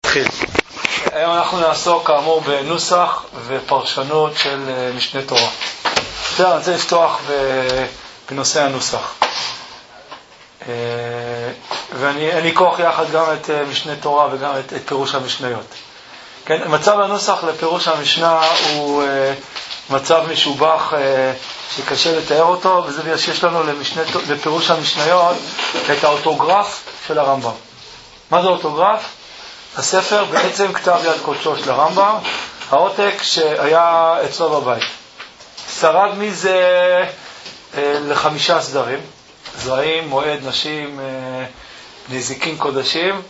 נתחיל. היום אנחנו נעסוק כאמור בנוסח ופרשנות של משנה תורה. אני רוצה לפתוח בנושא הנוסח. ואני אקח יחד גם את משנה תורה וגם את פירוש המשניות. כן, מצב הנוסח לפירוש המשנה הוא מצב משובח שקשה לתאר אותו, וזה בגלל שיש לנו לפירוש המשניות את האוטוגרף של הרמב"ם. מה זה אוטוגרף? הספר בעצם כתב יד קודשו של הרמב"ם, העותק שהיה אצלו בבית. שרד מזה ל5 סדרים, זרעים, מועד, נשים, נזיקים קודשים.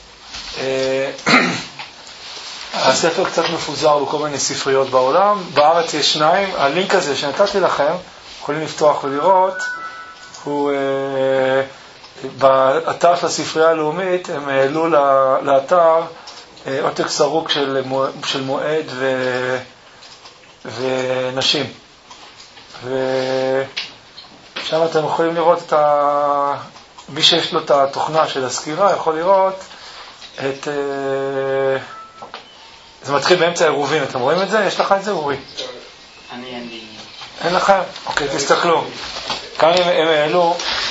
הספר קצת מפוזר בכל מיני ספריות בעולם, בארץ יש 2, הלינק הזה שנתתי לכם, יכולים לפתוח ולראות, הוא באתר של הספרייה הלאומית, הם העלו לאתר עותק סרוק של מועד ונשים. ושם אתם יכולים לראות מי שיש לו את התוכנה של הסקירה, יכול לראות את... זה מתחיל באמצע עירובין, אתם רואים את זה? יש לך את זה, אורי? אין לכם? אוקיי, תסתכלו. כאן הם העלו...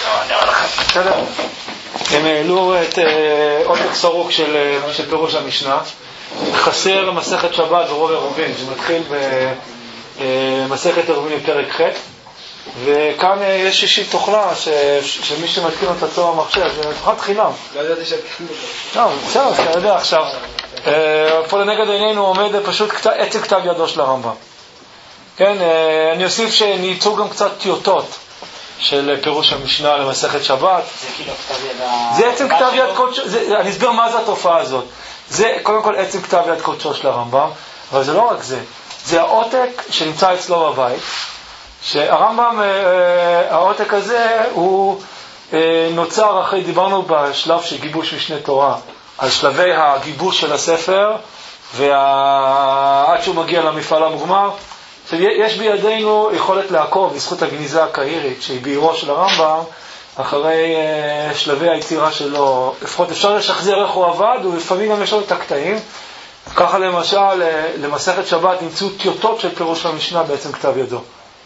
הם העלו את עותק סרוק של פירוש המשנה. חסר מסכת שבת ברוב עירובין, שמתחיל במסכת עירובין פרק ח', וכאן יש איזושהי תוכנה שמי שמתקין אותה טוב המחשב, זה תוכנת חינם. לא ידעתי שתקין אותה. לא, בסדר, אז אתה יודע עכשיו. פה לנגד עינינו עומד פשוט עצם כתב ידו של הרמב"ם. כן, אני אוסיף שניצאו גם קצת טיוטות של פירוש המשנה למסכת שבת. זה כאילו כתב יד... זה עצם כתב יד קודשו, אני אסביר מה זה התופעה הזאת. זה קודם כל עצם כתב יד קודשו של הרמב"ם, אבל זה לא רק זה. זה העותק שנמצא אצלו בבית, שהרמב"ם, העותק הזה הוא נוצר אחרי, דיברנו בשלב של גיבוש משנה תורה, על שלבי הגיבוש של הספר, עד שהוא מגיע למפעל המוגמר. יש בידינו יכולת לעקוב בזכות הגניזה הקהירית שהיא בעירו של הרמב"ם, אחרי שלבי היצירה שלו. לפחות אפשר לשחזר איך הוא עבד, ולפעמים גם יש לו את הקטעים. ככה למשל, למסכת שבת נמצאו טיוטות של פירוש המשנה בעצם כתב ידו.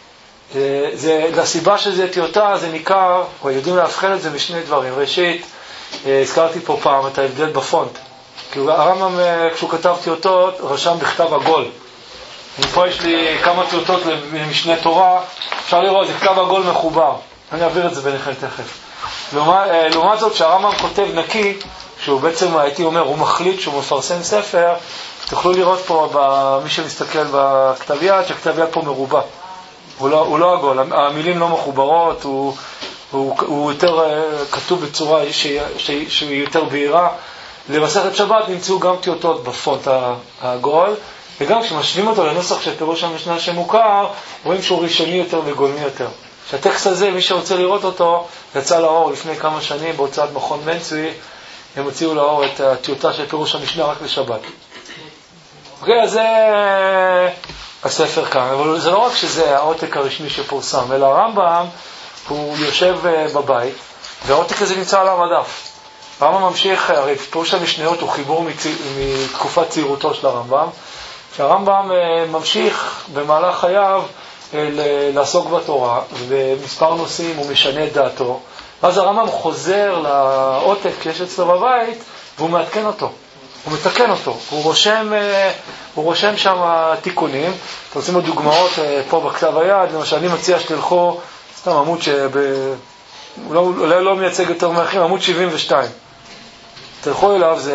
לסיבה שזה טיוטה, זה ניכר, או יודעים להבחן את זה משני דברים. ראשית, הזכרתי פה פעם את ההבדל בפונט. כי הרמב"ם, כשהוא כתב טיוטות, רשם בכתב עגול. פה יש לי כמה טיוטות למשנה תורה, אפשר לראות, זה כתב עגול מחובר. אני אעביר את זה ביניכם תכף. לעומת זאת, שהרמב"ם כותב נקי, שהוא בעצם, הייתי אומר, הוא מחליט שהוא מפרסם ספר, תוכלו לראות פה, מי שמסתכל בכתב יד, שכתב יד פה מרובע. הוא לא עגול, המילים לא מחוברות, הוא יותר כתוב בצורה שהיא יותר בהירה. למסכת שבת נמצאו גם טיוטות בפונט העגול, וגם כשמשווים אותו לנוסח של פירוש המשנה שמוכר, רואים שהוא ראשוני יותר וגולמי יותר. שהטקסט הזה, מי שרוצה לראות אותו, יצא לאור לפני כמה שנים בהוצאת מכון בן צבי, הם הוציאו לאור את הטיוטה של פירוש המשנה רק לשבת. אוקיי, אז זה הספר כאן, אבל זה לא רק שזה העותק הרשמי שפורסם, אלא הרמב"ם הוא יושב בבית, והעותק הזה נמצא על המדף. הרמב"ם ממשיך, הרי פירוש המשניות הוא חיבור מתקופת צעירותו של הרמב"ם, שהרמב"ם ממשיך במהלך חייו לעסוק בתורה, ובמספר נושאים הוא משנה את דעתו. אז הרמב"ם חוזר לעותק שיש אצלו בבית, והוא מעדכן אותו, הוא מתקן אותו, הוא רושם שם תיקונים. אתם רוצים עוד דוגמאות פה בכתב היד, למשל אני מציע שתלכו, סתם עמוד אולי לא מייצג יותר מאחרים, עמוד 72. תלכו אליו, זה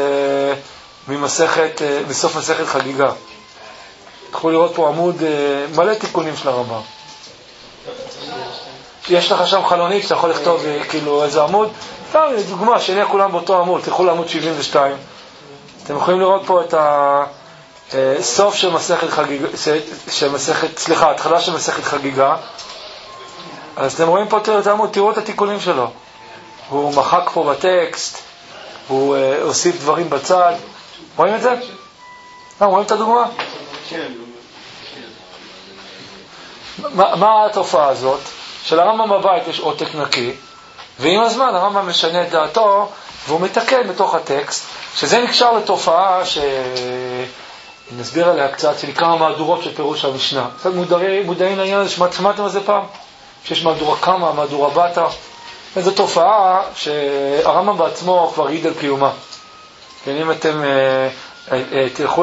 בסוף מסכת חגיגה. תוכלו לראות פה עמוד מלא תיקונים של הרמב"ם. יש לך שם חלונית שאתה יכול לכתוב כאילו איזה עמוד. סתם, דוגמה, שנהיה כולם באותו עמוד. תלכו לעמוד 72. אתם יכולים לראות פה את הסוף של מסכת חגיגה, התחלה של מסכת חגיגה. אז אתם רואים פה את העמוד, תראו את התיקונים שלו. הוא מחק פה בטקסט, הוא הוסיף דברים בצד. רואים את זה? רואים את הדוגמה? כן. מה התופעה הזאת? שלרמב"ם בבית יש עותק נקי, ועם הזמן הרמב"ם משנה את דעתו והוא מתקן בתוך הטקסט, שזה נקשר לתופעה שנסביר עליה קצת, שנקרא המהדורות של פירוש המשנה. קצת מודעים לעניין הזה, שמעתם על זה פעם? שיש מהדורה קמה, מהדורה בתה. זו תופעה שהרמב"ם בעצמו כבר העיד על קיומה. אם אתם תלכו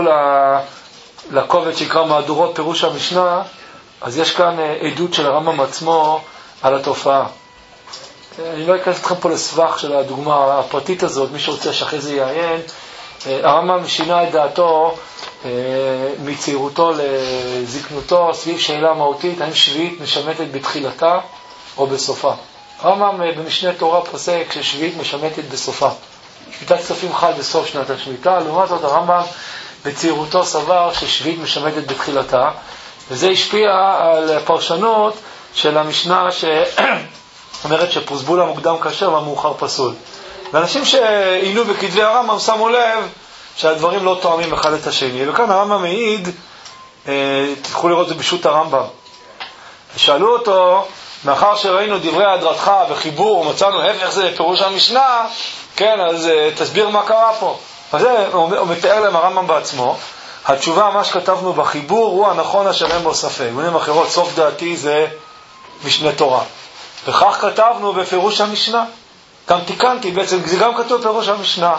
לקובץ שיקרא מהדורות פירוש המשנה, אז יש כאן עדות של הרמב"ם עצמו על התופעה. אני לא אכנס אתכם פה לסבך של הדוגמה הפרטית הזאת, מי שרוצה שאחרי זה יעיין. הרמב"ם שינה את דעתו מצעירותו לזקנותו סביב שאלה מהותית, האם שביעית משמטת בתחילתה או בסופה. הרמב"ם במשנה תורה פוסק ששביעית משמטת בסופה. שמיטת כספים חל בסוף שנת השמיטה, לעומת זאת הרמב"ם בצעירותו סבר ששביעית משמטת בתחילתה, וזה השפיע על פרשנות של המשנה שאומרת שפרוסבול המוקדם כשר והמאוחר פסול. ואנשים שעיינו בכתבי הרמב"ם שמו לב שהדברים לא תואמים אחד את השני, וכאן הרמב"ם מעיד, תלכו לראות זה בשו"ת הרמב"ם. שאלו אותו, מאחר שראינו דברי הדרתך בחיבור ומצאנו הפך זה פירוש המשנה, כן, אז תסביר מה קרה פה. אז הוא מתאר להם הרמב"ם בעצמו, התשובה מה שכתבנו בחיבור הוא הנכון אשר אין בו ספק. במילים אחרות, סוף דעתי זה משנה תורה. וכך כתבנו בפירוש המשנה. גם תיקנתי, בעצם זה גם כתוב בפירוש המשנה.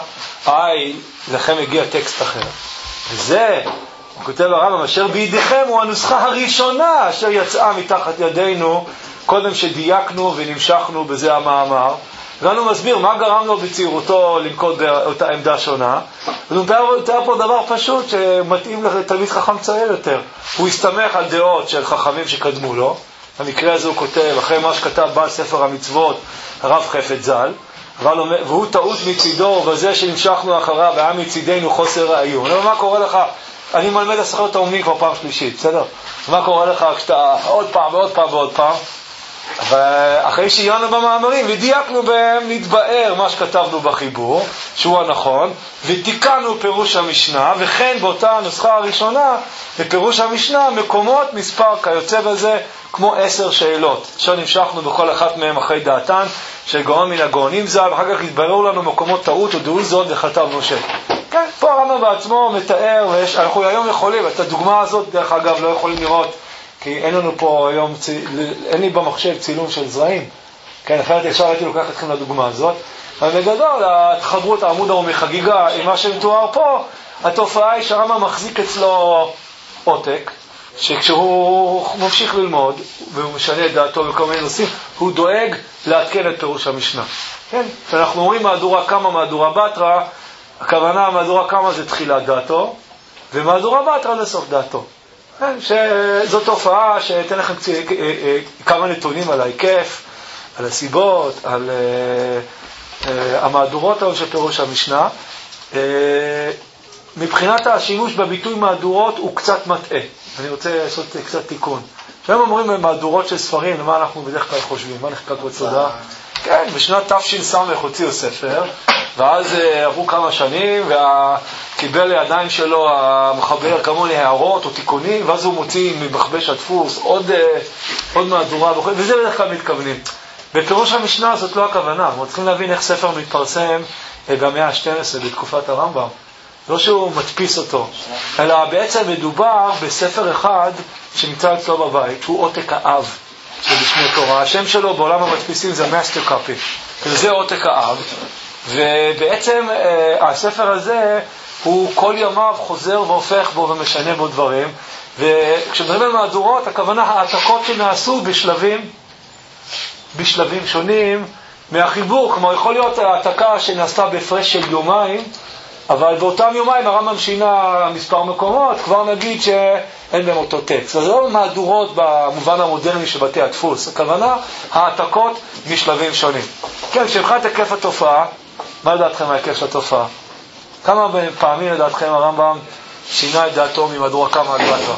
לכם הגיע טקסט אחר. וזה, הוא כותב הרמב"ם, אשר בידיכם הוא הנוסחה הראשונה אשר יצאה מתחת ידינו, קודם שדייקנו ונמשכנו בזה המאמר. ואנו מסביר מה גרם לו בצעירותו לנקוט באותה עמדה שונה. הוא מתאר פה דבר פשוט שמתאים לתלמיד חכם צעיר יותר. הוא הסתמך על דעות של חכמים שקדמו לו. במקרה הזה הוא כותב, אחרי מה שכתב בעל ספר המצוות, הרב חפץ ז"ל, והוא טעות מצידו, ובזה שנמשכנו אחריו, והיה מצידנו חוסר רעיון. אבל מה קורה לך? אני מלמד הסכנות האומנים כבר פעם שלישית, בסדר? מה קורה לך כשאתה עוד פעם ועוד פעם ועוד פעם? ואחרי שהיינו במאמרים ודייקנו בהם, נתבאר מה שכתבנו בחיבור, שהוא הנכון, ותיקנו פירוש המשנה, וכן באותה הנוסחה הראשונה, בפירוש המשנה, מקומות מספר כיוצא בזה, כמו 10 שאלות, אשר נמשכנו בכל אחת מהם אחרי דעתן, של גאון מן הגאונים ז"ל, ואחר כך התבררו לנו מקומות טעות ודעו זאת וכתב משה. כן, פה הרמב"ם בעצמו מתאר, אנחנו היום יכולים, את הדוגמה הזאת דרך אגב לא יכולים לראות, כי אין לנו פה היום, אין לי במחשב צילום של זרעים, כן, אחרת אפשר הייתי לוקח אתכם לדוגמה הזאת, אבל בגדול, התחברות העמוד ההוא מחגיגה עם מה שמתואר פה, התופעה היא שהרמב"ם מחזיק אצלו עותק, שכשהוא ממשיך ללמוד, והוא משנה את דעתו בכל מיני נושאים, הוא דואג להתקן את פירוש המשנה. כן, כשאנחנו אומרים מהדורה קמה, מהדורה בתרא, הכוונה מהדורה קמה זה תחילת דעתו, ומהדורה בתרא זה סוף דעתו. כן, שזו תופעה שתן לכם כמה נתונים על ההיקף, על הסיבות, על המהדורות של פירוש המשנה. מבחינת השימוש בביטוי מהדורות הוא קצת מטעה. אני רוצה לעשות קצת תיקון. כשהם אומרים מהדורות של ספרים, למה אנחנו בדרך כלל חושבים? מה נחקק בצודה? כן, בשנת תש"ס הוציאו ספר, ואז עברו כמה שנים, וקיבל לידיים שלו המחבר כמוני הערות או תיקונים, ואז הוא מוציא ממכבש הדפוס עוד מהדורה, וזה בדרך כלל מתכוונים. בפירוש המשנה זאת לא הכוונה, אנחנו צריכים להבין איך ספר מתפרסם במאה ה-12 בתקופת הרמב"ם. לא שהוא מדפיס אותו, אלא בעצם מדובר בספר אחד שנמצא אצלו בבית, שהוא עותק האב של משנה תורה. השם שלו בעולם המדפיסים זה מאסטר קאפי, זה עותק האב, ובעצם הספר הזה הוא כל ימיו חוזר והופך בו ומשנה בו דברים, וכשמדברים על מהדורות, הכוונה העתקות שנעשו בשלבים שונים מהחיבור, כמו יכול להיות העתקה שנעשתה בהפרש של יומיים, אבל באותם יומיים הרמב"ם שינה מספר מקומות, כבר נגיד שאין בהם אותו טקסט. אז זה לא מהדורות במובן המודרני של בתי הדפוס, הכוונה העתקות משלבים שונים. כן, כשבחת היקף התופעה, מה לדעתכם ההיקף של התופעה? כמה פעמים לדעתכם הרמב"ם שינה את דעתו ממהדורה קמה עד בתרא?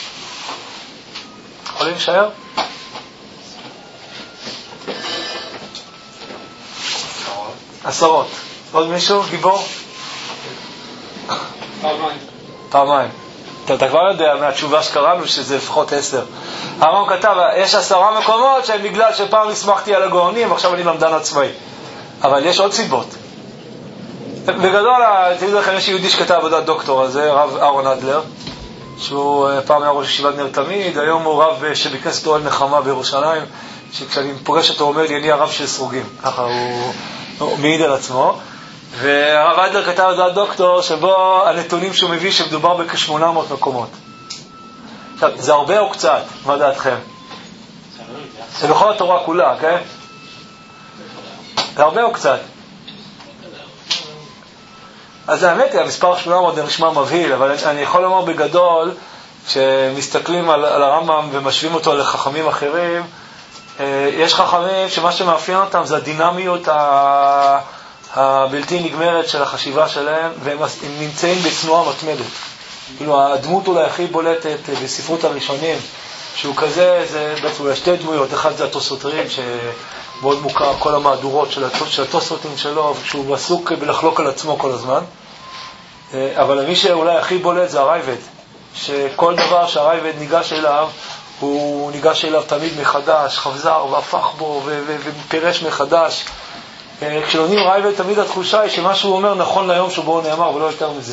יכולים לשער? עשרות. עוד מישהו? גיבור? פעמיים. אתה כבר יודע מהתשובה שקראנו שזה לפחות 10. הרמב"ם כתב, יש 10 מקומות שהם בגלל שפעם הסמכתי על הגאונים, עכשיו אני למדן עצמאי. אבל יש עוד סיבות. בגדול, תגידו לכם, יש יהודי שכתב עבודת דוקטור על זה, רב אהרון אדלר, שהוא פעם היה ראש ישיבת נר תמיד, היום הוא רב שבכנסת אוהל נחמה בירושלים, שכשאני פוגש אותו הוא אומר לי, אני הרב של סרוגים, ככה הוא מעיד על עצמו. והרב אדלר כתב עבודת דוקטור שבו הנתונים שהוא מביא שמדובר בכ-800 מקומות. עכשיו, זה הרבה או קצת? מה דעתכם? זה בכל התורה כולה, כן? זה הרבה או קצת? אז האמת היא, המספר 800 זה נשמע מבהיל, אבל אני יכול לומר בגדול, כשמסתכלים על הרמב"ם ומשווים אותו לחכמים אחרים, יש חכמים שמה שמאפיין אותם זה הדינמיות הבלתי נגמרת של החשיבה שלהם, והם נמצאים בתנועה מתמדת. כאילו הדמות אולי הכי בולטת בספרות הראשונים, שהוא כזה, זה בעצם שתי דמויות, אחד זה התוספותרים, שמאוד מוכר כל המהדורות של התוספותים שלו, שהוא עסוק בלחלוק על עצמו כל הזמן. אבל מי שאולי הכי בולט זה הרייבד, שכל דבר שהרייבד ניגש אליו, הוא ניגש אליו תמיד מחדש, חזר והפך בו ופירש מחדש. כשלונים רייבד תמיד התחושה היא שמה שהוא אומר נכון ליום שבו הוא נאמר ולא יותר מזה.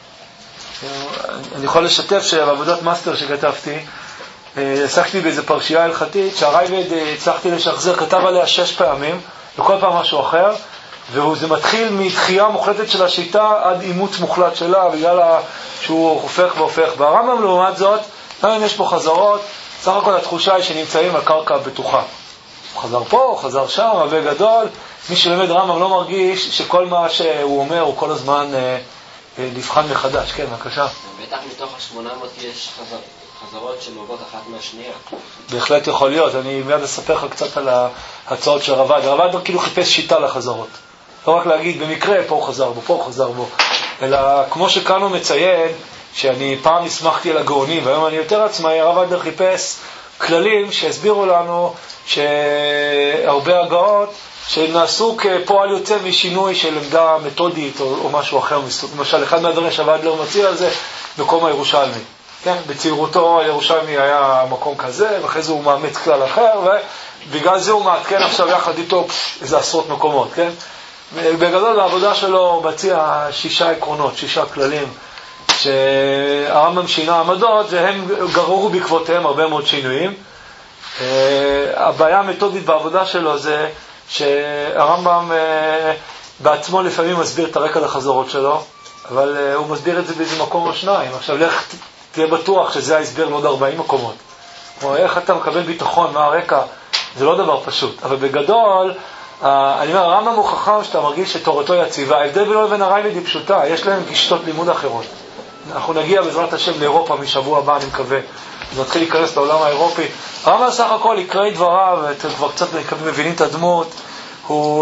אני יכול לשתף שבעבודת מאסטר שכתבתי, עסקתי באיזו פרשייה הלכתית שהרייבד הצלחתי לשחזר, כתב עליה 6 פעמים, וכל פעם משהו אחר, וזה מתחיל מתחייה מוחלטת של השיטה עד אימוץ מוחלט שלה, בגלל שהוא הופך והופך. והרמב"ם לעומת זאת, גם יש פה חזרות, סך הכל התחושה היא שנמצאים על קרקע בטוחה. הוא חזר פה, הוא חזר שם, וגדול, מי שלמד רמב"ם לא מרגיש שכל מה שהוא אומר הוא כל הזמן נבחן מחדש. כן, בבקשה. בטח מתוך ה-800 יש חזרות שנובעות אחת מהשנייה. בהחלט יכול להיות. אני מיד אספר לך קצת על ההצעות של הרב אדלר. הרב אדלר כאילו חיפש שיטה לחזרות. לא רק להגיד במקרה פה הוא חזר בו, פה הוא חזר בו. אלא כמו שכאן הוא מציין, שאני פעם הסמכתי על הגאונים, והיום אני יותר עצמאי, הרב אדלר חיפש כללים שהסבירו לנו שהרבה הגאות שנעשו כפועל יוצא משינוי של עמדה מתודית או משהו אחר. למשל, אחד מהדברים שהרב אדלר מציע על זה, מקום הירושלמי. כן? בצעירותו הירושלמי היה מקום כזה, ואחרי זה הוא מאמץ כלל אחר, ובגלל זה הוא מעדכן עכשיו יחד איתו איזה עשרות מקומות. כן? בגדול בעבודה שלו הוא מציע 6 עקרונות, 6 כללים, שהרמב"ם שינה עמדות, והם גררו בעקבותיהם הרבה מאוד שינויים. הבעיה המתודית בעבודה שלו זה שהרמב"ם בעצמו לפעמים מסביר את הרקע לחזרות שלו, אבל הוא מסביר את זה באיזה מקום או שניים. עכשיו לך תהיה בטוח שזה ההסבר לעוד 40 מקומות. כמו איך אתה מקבל ביטחון, מה הרקע, זה לא דבר פשוט. אבל בגדול, אני אומר, הרמב"ם הוא חכם שאתה מרגיש שתורתו יציבה. ההבדל בינו לבין הרייבד היא פשוטה, יש להם גישות לימוד אחרות. אנחנו נגיע בעזרת השם לאירופה משבוע הבא, אני מקווה. נתחיל להיכנס לעולם האירופי. הרמב"ם סך הכל יקראי דבריו, ואתם כבר קצת מבינים את הדמות, הוא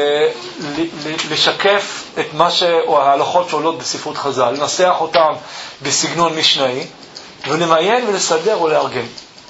לשקף את מה או ההלכות שעולות בספרות חז"ל, לנסח אותם בסגנון משנאי, ולמיין ולסדר ולארגן.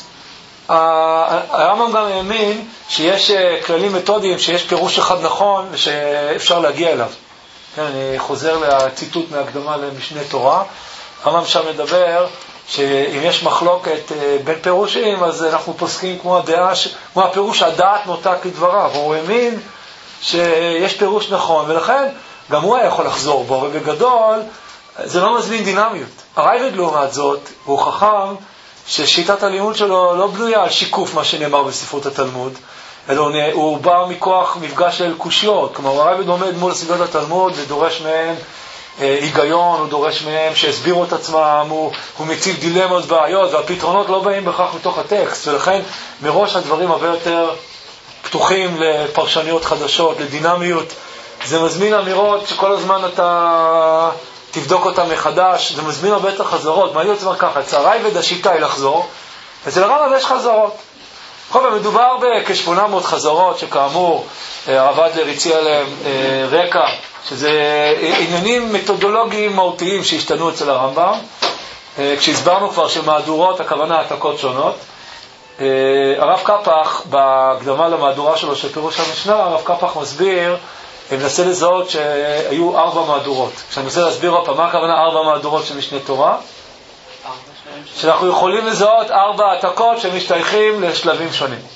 הרמב"ם גם האמין שיש כללים מתודיים, שיש פירוש אחד נכון ושאפשר להגיע אליו. אני חוזר לציטוט מהקדמה למשנה תורה. הרמב"ם שם מדבר שאם יש מחלוקת בין פירושים, אז אנחנו פוסקים כמו הפירוש הדעת נוטה כדבריו. הוא האמין שיש פירוש נכון, ולכן גם הוא היה יכול לחזור בו, ובגדול זה לא מזמין דינמיות. הרייבד לעומת זאת, הוא חכם ששיטת הלימוד שלו לא בנויה על שיקוף מה שנאמר בספרות התלמוד, אלא הוא בא מכוח מפגש של קושיות. כלומר, הרייבד עומד מול ספרות התלמוד ודורש מהם היגיון, הוא דורש מהם שהסבירו את עצמם, הוא מציב דילמות, בעיות, והפתרונות לא באים בכך מתוך הטקסט, ולכן מראש הדברים הרבה יותר פתוחים לפרשניות חדשות, לדינמיות. זה מזמין אמירות שכל הזמן אתה תבדוק אותם מחדש, זה מזמין הרבה יותר חזרות. מה אני רוצה לומר ככה, אצל הרייבד השיטה היא לחזור, אצל הרמב"ם יש חזרות. בכל מדובר בכ-800 חזרות שכאמור הרב אדלר הציע להם רקע, שזה עניינים מתודולוגיים מהותיים שהשתנו אצל הרמב"ם. כשהסברנו כבר שמהדורות הכוונה העתקות שונות, הרב קפח בהקדמה למהדורה שלו של פירוש המשנה, הרב קפח מסביר, מנסה לזהות שהיו 4 מהדורות. כשאני מנסה להסביר עוד פעם מה הכוונה 4 מהדורות של משנה תורה, שאנחנו יכולים לזהות 4 העתקות שמשתייכים לשלבים שונים.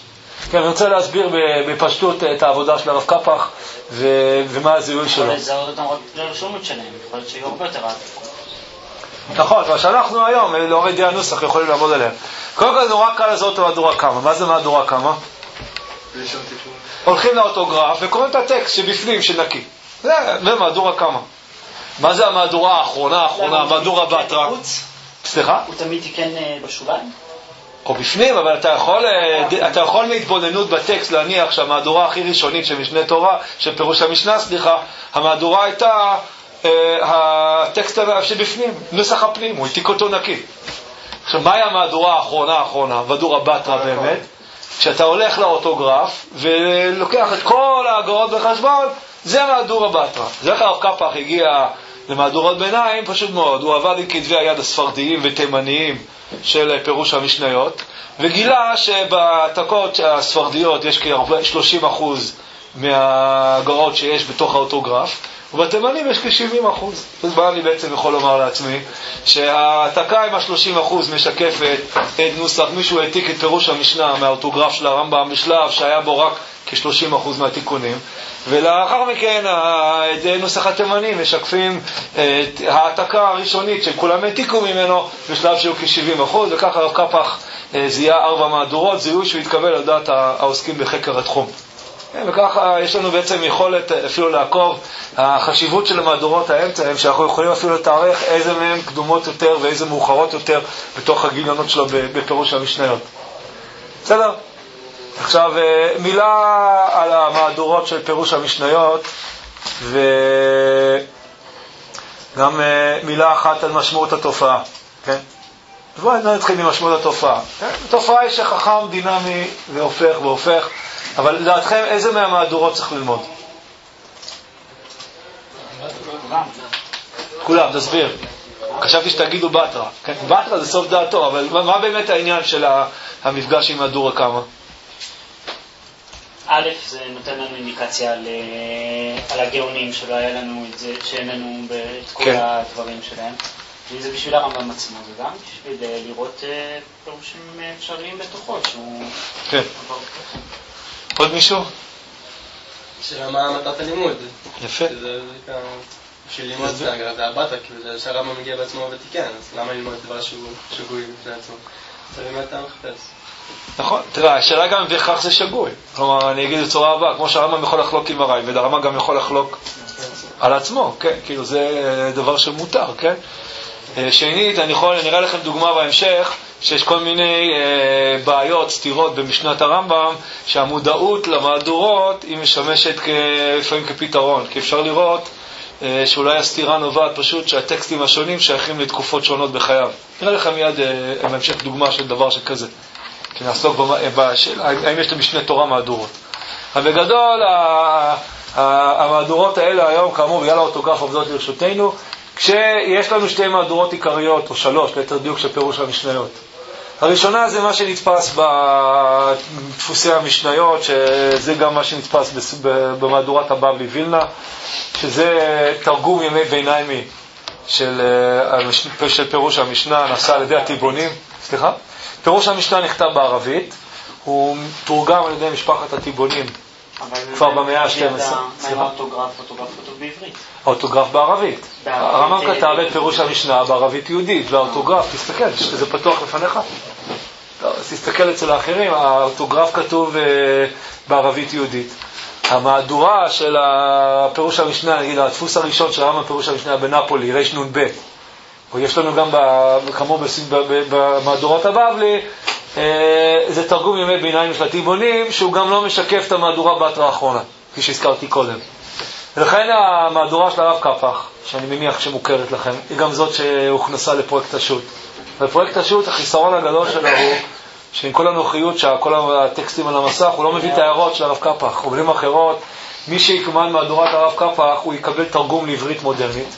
כן, אני רוצה להסביר בפשטות את העבודה של הרב קפח ומה הזיהוי שלו. יכול לזהות אותם רק לרשומות שלהם, יכול להיות שיהיו הרבה יותר עתיקות. נכון, מה שאנחנו היום, לאור ידי הנוסח, יכולים לעבוד עליהם. קודם כל נורא קל לזהות מהדורה כמה. מה זה מהדורה כמה? הולכים לאוטוגרף וקוראים את הטקסט שבפנים, שנקי. זה מהדורה כמה. מה זה המהדורה האחרונה, מהדורה בתרא? סליחה? הוא תמיד תיקן בשוליים? או בפנים, אבל אתה יכול מהתבוננות בטקסט להניח שהמהדורה הכי ראשונית של משנה תורה, של פירוש המשנה, המהדורה הייתה הטקסט שבפנים, נוסח הפנים, הוא העתיק אותו נקי. עכשיו, מהי המהדורה האחרונה, מהדורה בתרא באמת? כשאתה הולך לאוטוגרף ולוקח את כל ההגאות בחשבון, זה מהדורה בתרא. זה איך הרב קפח הגיע למהדורות ביניים, פשוט מאוד. הוא עבד עם כתבי היד הספרדיים ותימניים של פירוש המשניות, וגילה שבעתקות הספרדיות יש כ-30% מההגאות שיש בתוך האוטוגרף, ובתימנים יש כ-70%. אז מה אני בעצם יכול לומר לעצמי? שהעתקה עם ה-30% משקפת את נוסח, מישהו העתיק את פירוש המשנה מהאוטוגרף של הרמב"ם בשלב שהיה בו רק כ-30% מהתיקונים, ולאחר מכן את נוסח התימנים משקפים את העתקה הראשונית שכולם העתיקו ממנו בשלב שהוא כ-70%, וככה הרב קפח זיהה 4 מהדורות, זיהוי שהוא התקבל על דעת העוסקים בחקר התחום. וככה יש לנו בעצם יכולת אפילו לעקוב החשיבות של המהדורות האמצע, שאנחנו יכולים אפילו לתארך איזה מהם קדומות יותר ואיזה מאוחרות יותר בתוך הגיליונות שלו בפירוש המשניות. בסדר? עכשיו מילה על המהדורות של פירוש המשניות, וגם מילה אחת על משמעות התופעה. כן? בואו נתחיל ממשמעות התופעה. התופעה היא שחכם דינמי והופך, אבל לדעתכם איזה מהמהדורות צריך ללמוד? כולם, תסביר. חשבתי שתגידו בתרא. כן? בתרא זה סוף דעתו, אבל מה באמת העניין של המפגש עם מהדורה כמה? א', זה נותן לנו אינדיקציה על הגאונים שלא היה לנו את זה, שאין לנו את כל הדברים שלהם. וזה בשביל הרמב"ם עצמו, זה גם בשביל לראות פירושים אפשריים בתוכו, שהוא... כן. עוד מישהו? שאלה מה מטרת הלימוד. יפה. בשביל ללמוד זה הבטה, כאילו זה שהרמב"ם מגיע בעצמו ותיקן, אז למה ללמוד דבר שהוא שגוי בפני עצמו? זה באמת אתה מחפש. נכון, תראה, השאלה גם בהכרח זה שגוי. כלומר, אני אגיד בצורה הבאה, כמו שהרמב"ם יכול לחלוק עם הר"י, והרמב"ם גם יכול לחלוק על עצמו, כן? כאילו זה דבר שמותר, כן? שנית, אני אראה לכם דוגמה בהמשך, שיש כל מיני בעיות, סתירות במשנת הרמב"ם, שהמודעות למהדורות היא משמשת לפעמים כפתרון, כי אפשר לראות שאולי הסתירה נובעת פשוט שהטקסטים השונים שייכים לתקופות שונות בחייו. נראה לכם מיד בהמשך דוגמה של דבר שכזה, שנעסוק בשאלה, האם יש למשנה תורה מהדורות. אבל בגדול, המהדורות האלה היום, כאמור, בגלל האוטוגרף עובדות לרשותנו, כשיש לנו 2 מהדורות עיקריות, או 3, ליתר דיוק של פירוש המשניות. הראשונה זה מה שנתפס בדפוסי המשניות, שזה גם מה שנתפס במהדורת הבבלי וילנה, שזה תרגום ימי ביניימי של פירוש המשנה, נעשה על ידי הטיבונים. סליחה? פירוש המשנה נכתב בערבית, הוא תורגם על ידי משפחת הטיבונים כבר במאה ה-12. מה האוטוגרף? האוטוגרף כתוב בעברית. האוטוגרף בערבית. הרמב"ם כתב את פירוש המשנה בערבית יהודית, והאוטוגרף, תסתכל, זה פתוח לפניך. אז תסתכל אצל האחרים, האוטוגרף כתוב בערבית יהודית. המהדורה של הפירוש המשנה, נגיד, הדפוס הראשון של הרמב"ם פירוש המשנה בנפולי, רנ"ב, ויש לנו גם כמו במהדורת הבבלי, זה תרגום ימי ביניים של הטיבונים, שהוא גם לא משקף את המהדורה בתרא האחרונה, כפי שהזכרתי קודם. ולכן המהדורה של הרב קפח, שאני מניח שמוכרת לכם, היא גם זאת שהוכנסה לפרויקט השו"ת. בפרויקט השו"ת החיסרון הגדול שלו הוא שעם כל הנוחיות שכל הטקסטים על המסך, הוא לא מביא את ההערות של הרב קפח. ובמילים אחרות, מי שיקמן מהדורת הרב קפח, הוא יקבל תרגום לעברית מודרנית.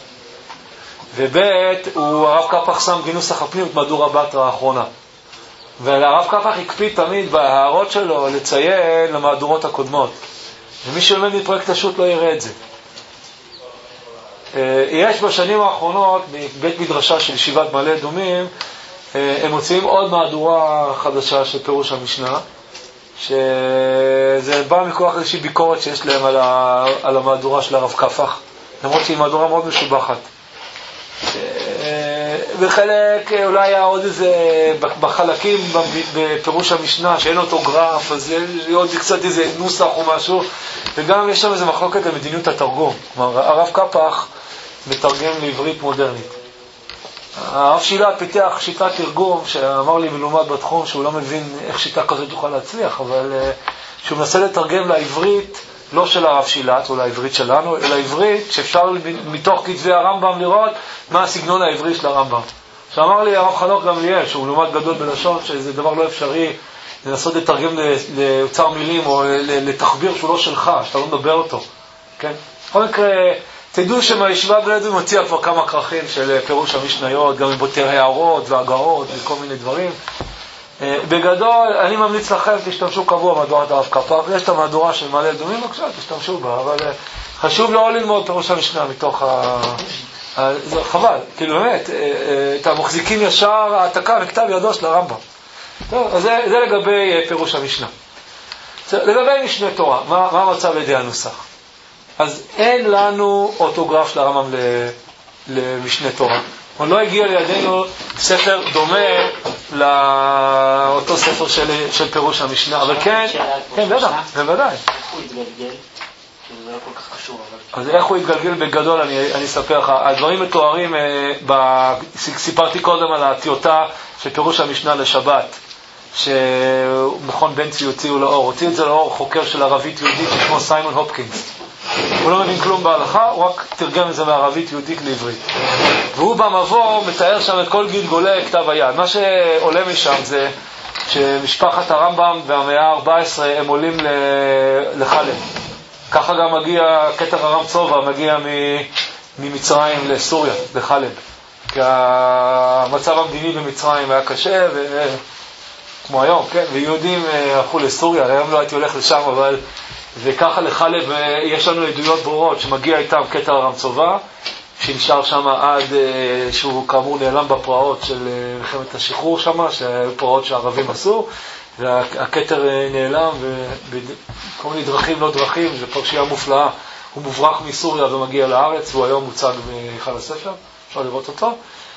ובית, הרב קפח שם בנוסח הפנים את מהדורה בתרא האחרונה. והרב קפח הקפיד תמיד בהערות שלו לציין למהדורות הקודמות. ומי שלומד מפרויקט השו"ת לא יראה את זה. יש בשנים האחרונות, בבית מדרשה של ישיבת מעלה אדומים, הם מוציאים עוד מהדורה חדשה של פירוש המשנה, שזה בא מכוח איזושהי ביקורת שיש להם על המהדורה של הרב קפח, למרות שהיא מהדורה מאוד משובחת. וחלק אולי היה עוד איזה בחלקים בפירוש המשנה שאין אותו גרף, אז עוד קצת איזה נוסח או משהו, וגם יש שם איזה מחלוקת למדיניות התרגום. כלומר, הרב קפח מתרגם לעברית מודרנית. הרב שילת פיתח שיטת תרגום שאמר לי מלומד בתחום שהוא לא מבין איך שיטה כזאת תוכל להצליח, אבל שהוא מנסה לתרגם לעברית לא של הרב שילת או לעברית שלנו, אלא עברית שאפשר מתוך כתבי הרמב"ם לראות מה הסגנון העברי של הרמב"ם. שאמר לי הרב חנוך גמליאל, שהוא מלומד גדול בלשון, שזה דבר לא אפשרי לנסות לתרגם לאוצר מילים או לתחביר שהוא לא שלך, שאתה לא מדבר אותו. כן? בכל מקרה, תדעו שמהישיבה בלעד הוא מציע כבר כמה כרכים של פירוש המשניות, גם עם בותר הערות והגרות וכל מיני דברים. בגדול, אני ממליץ לכם, תשתמשו קבוע מהדורת הרב קפח, יש את המהדורה של מעלה אדומים, בבקשה, תשתמשו בה, אבל חשוב לא ללמוד פירוש המשנה מתוך זה חבל, כאילו באמת, אתם מחזיקים ישר העתקה וכתב ידו של הרמב"ם. טוב, אז זה לגבי פירוש המשנה. לגבי משנה תורה, מה המצב לידי הנוסח? אז אין לנו אוטוגרף של הרמב"ם למשנה תורה. עוד לא הגיע לידינו ספר דומה לאותו ספר של פירוש המשנה, אבל כן, בוודאי. איך הוא התגלגל? זה לא כל כך קשור, אבל... אז איך הוא התגלגל בגדול, אני אספר לך. הדברים מתוארים, סיפרתי קודם על הטיוטה של פירוש המשנה לשבת, שמכון בן צבי הוציאו לאור. הוציא את זה לאור חוקר של ערבית יהודית ששמו סיימון הופקינס. הוא לא מבין כלום בהלכה, הוא רק תרגם את זה מערבית יהודית לעברית. והוא במבוא מתאר שם את כל גלגולי כתב היד. מה שעולה משם זה שמשפחת הרמב"ם והמאה ה-14 הם עולים לחלב. ככה גם מגיע, כתר הרם צובה מגיע ממצרים לסוריה, לחלב. כי המצב המדיני במצרים היה קשה, כמו היום, כן? ויהודים הלכו לסוריה, היום לא הייתי הולך לשם, אבל... וככה לחלב יש לנו עדויות ברורות שמגיע איתם כתר הרם צובה, שנשאר שם עד שהוא כאמור נעלם בפרעות של מלחמת השחרור שם, שהיו פרעות שהערבים עשו, והכתר נעלם וכל מיני דרכים לא דרכים, זו פרשייה מופלאה. הוא מוברח מסוריה ומגיע לארץ, והוא היום מוצג בהיכל הספר, אפשר לראות אותו.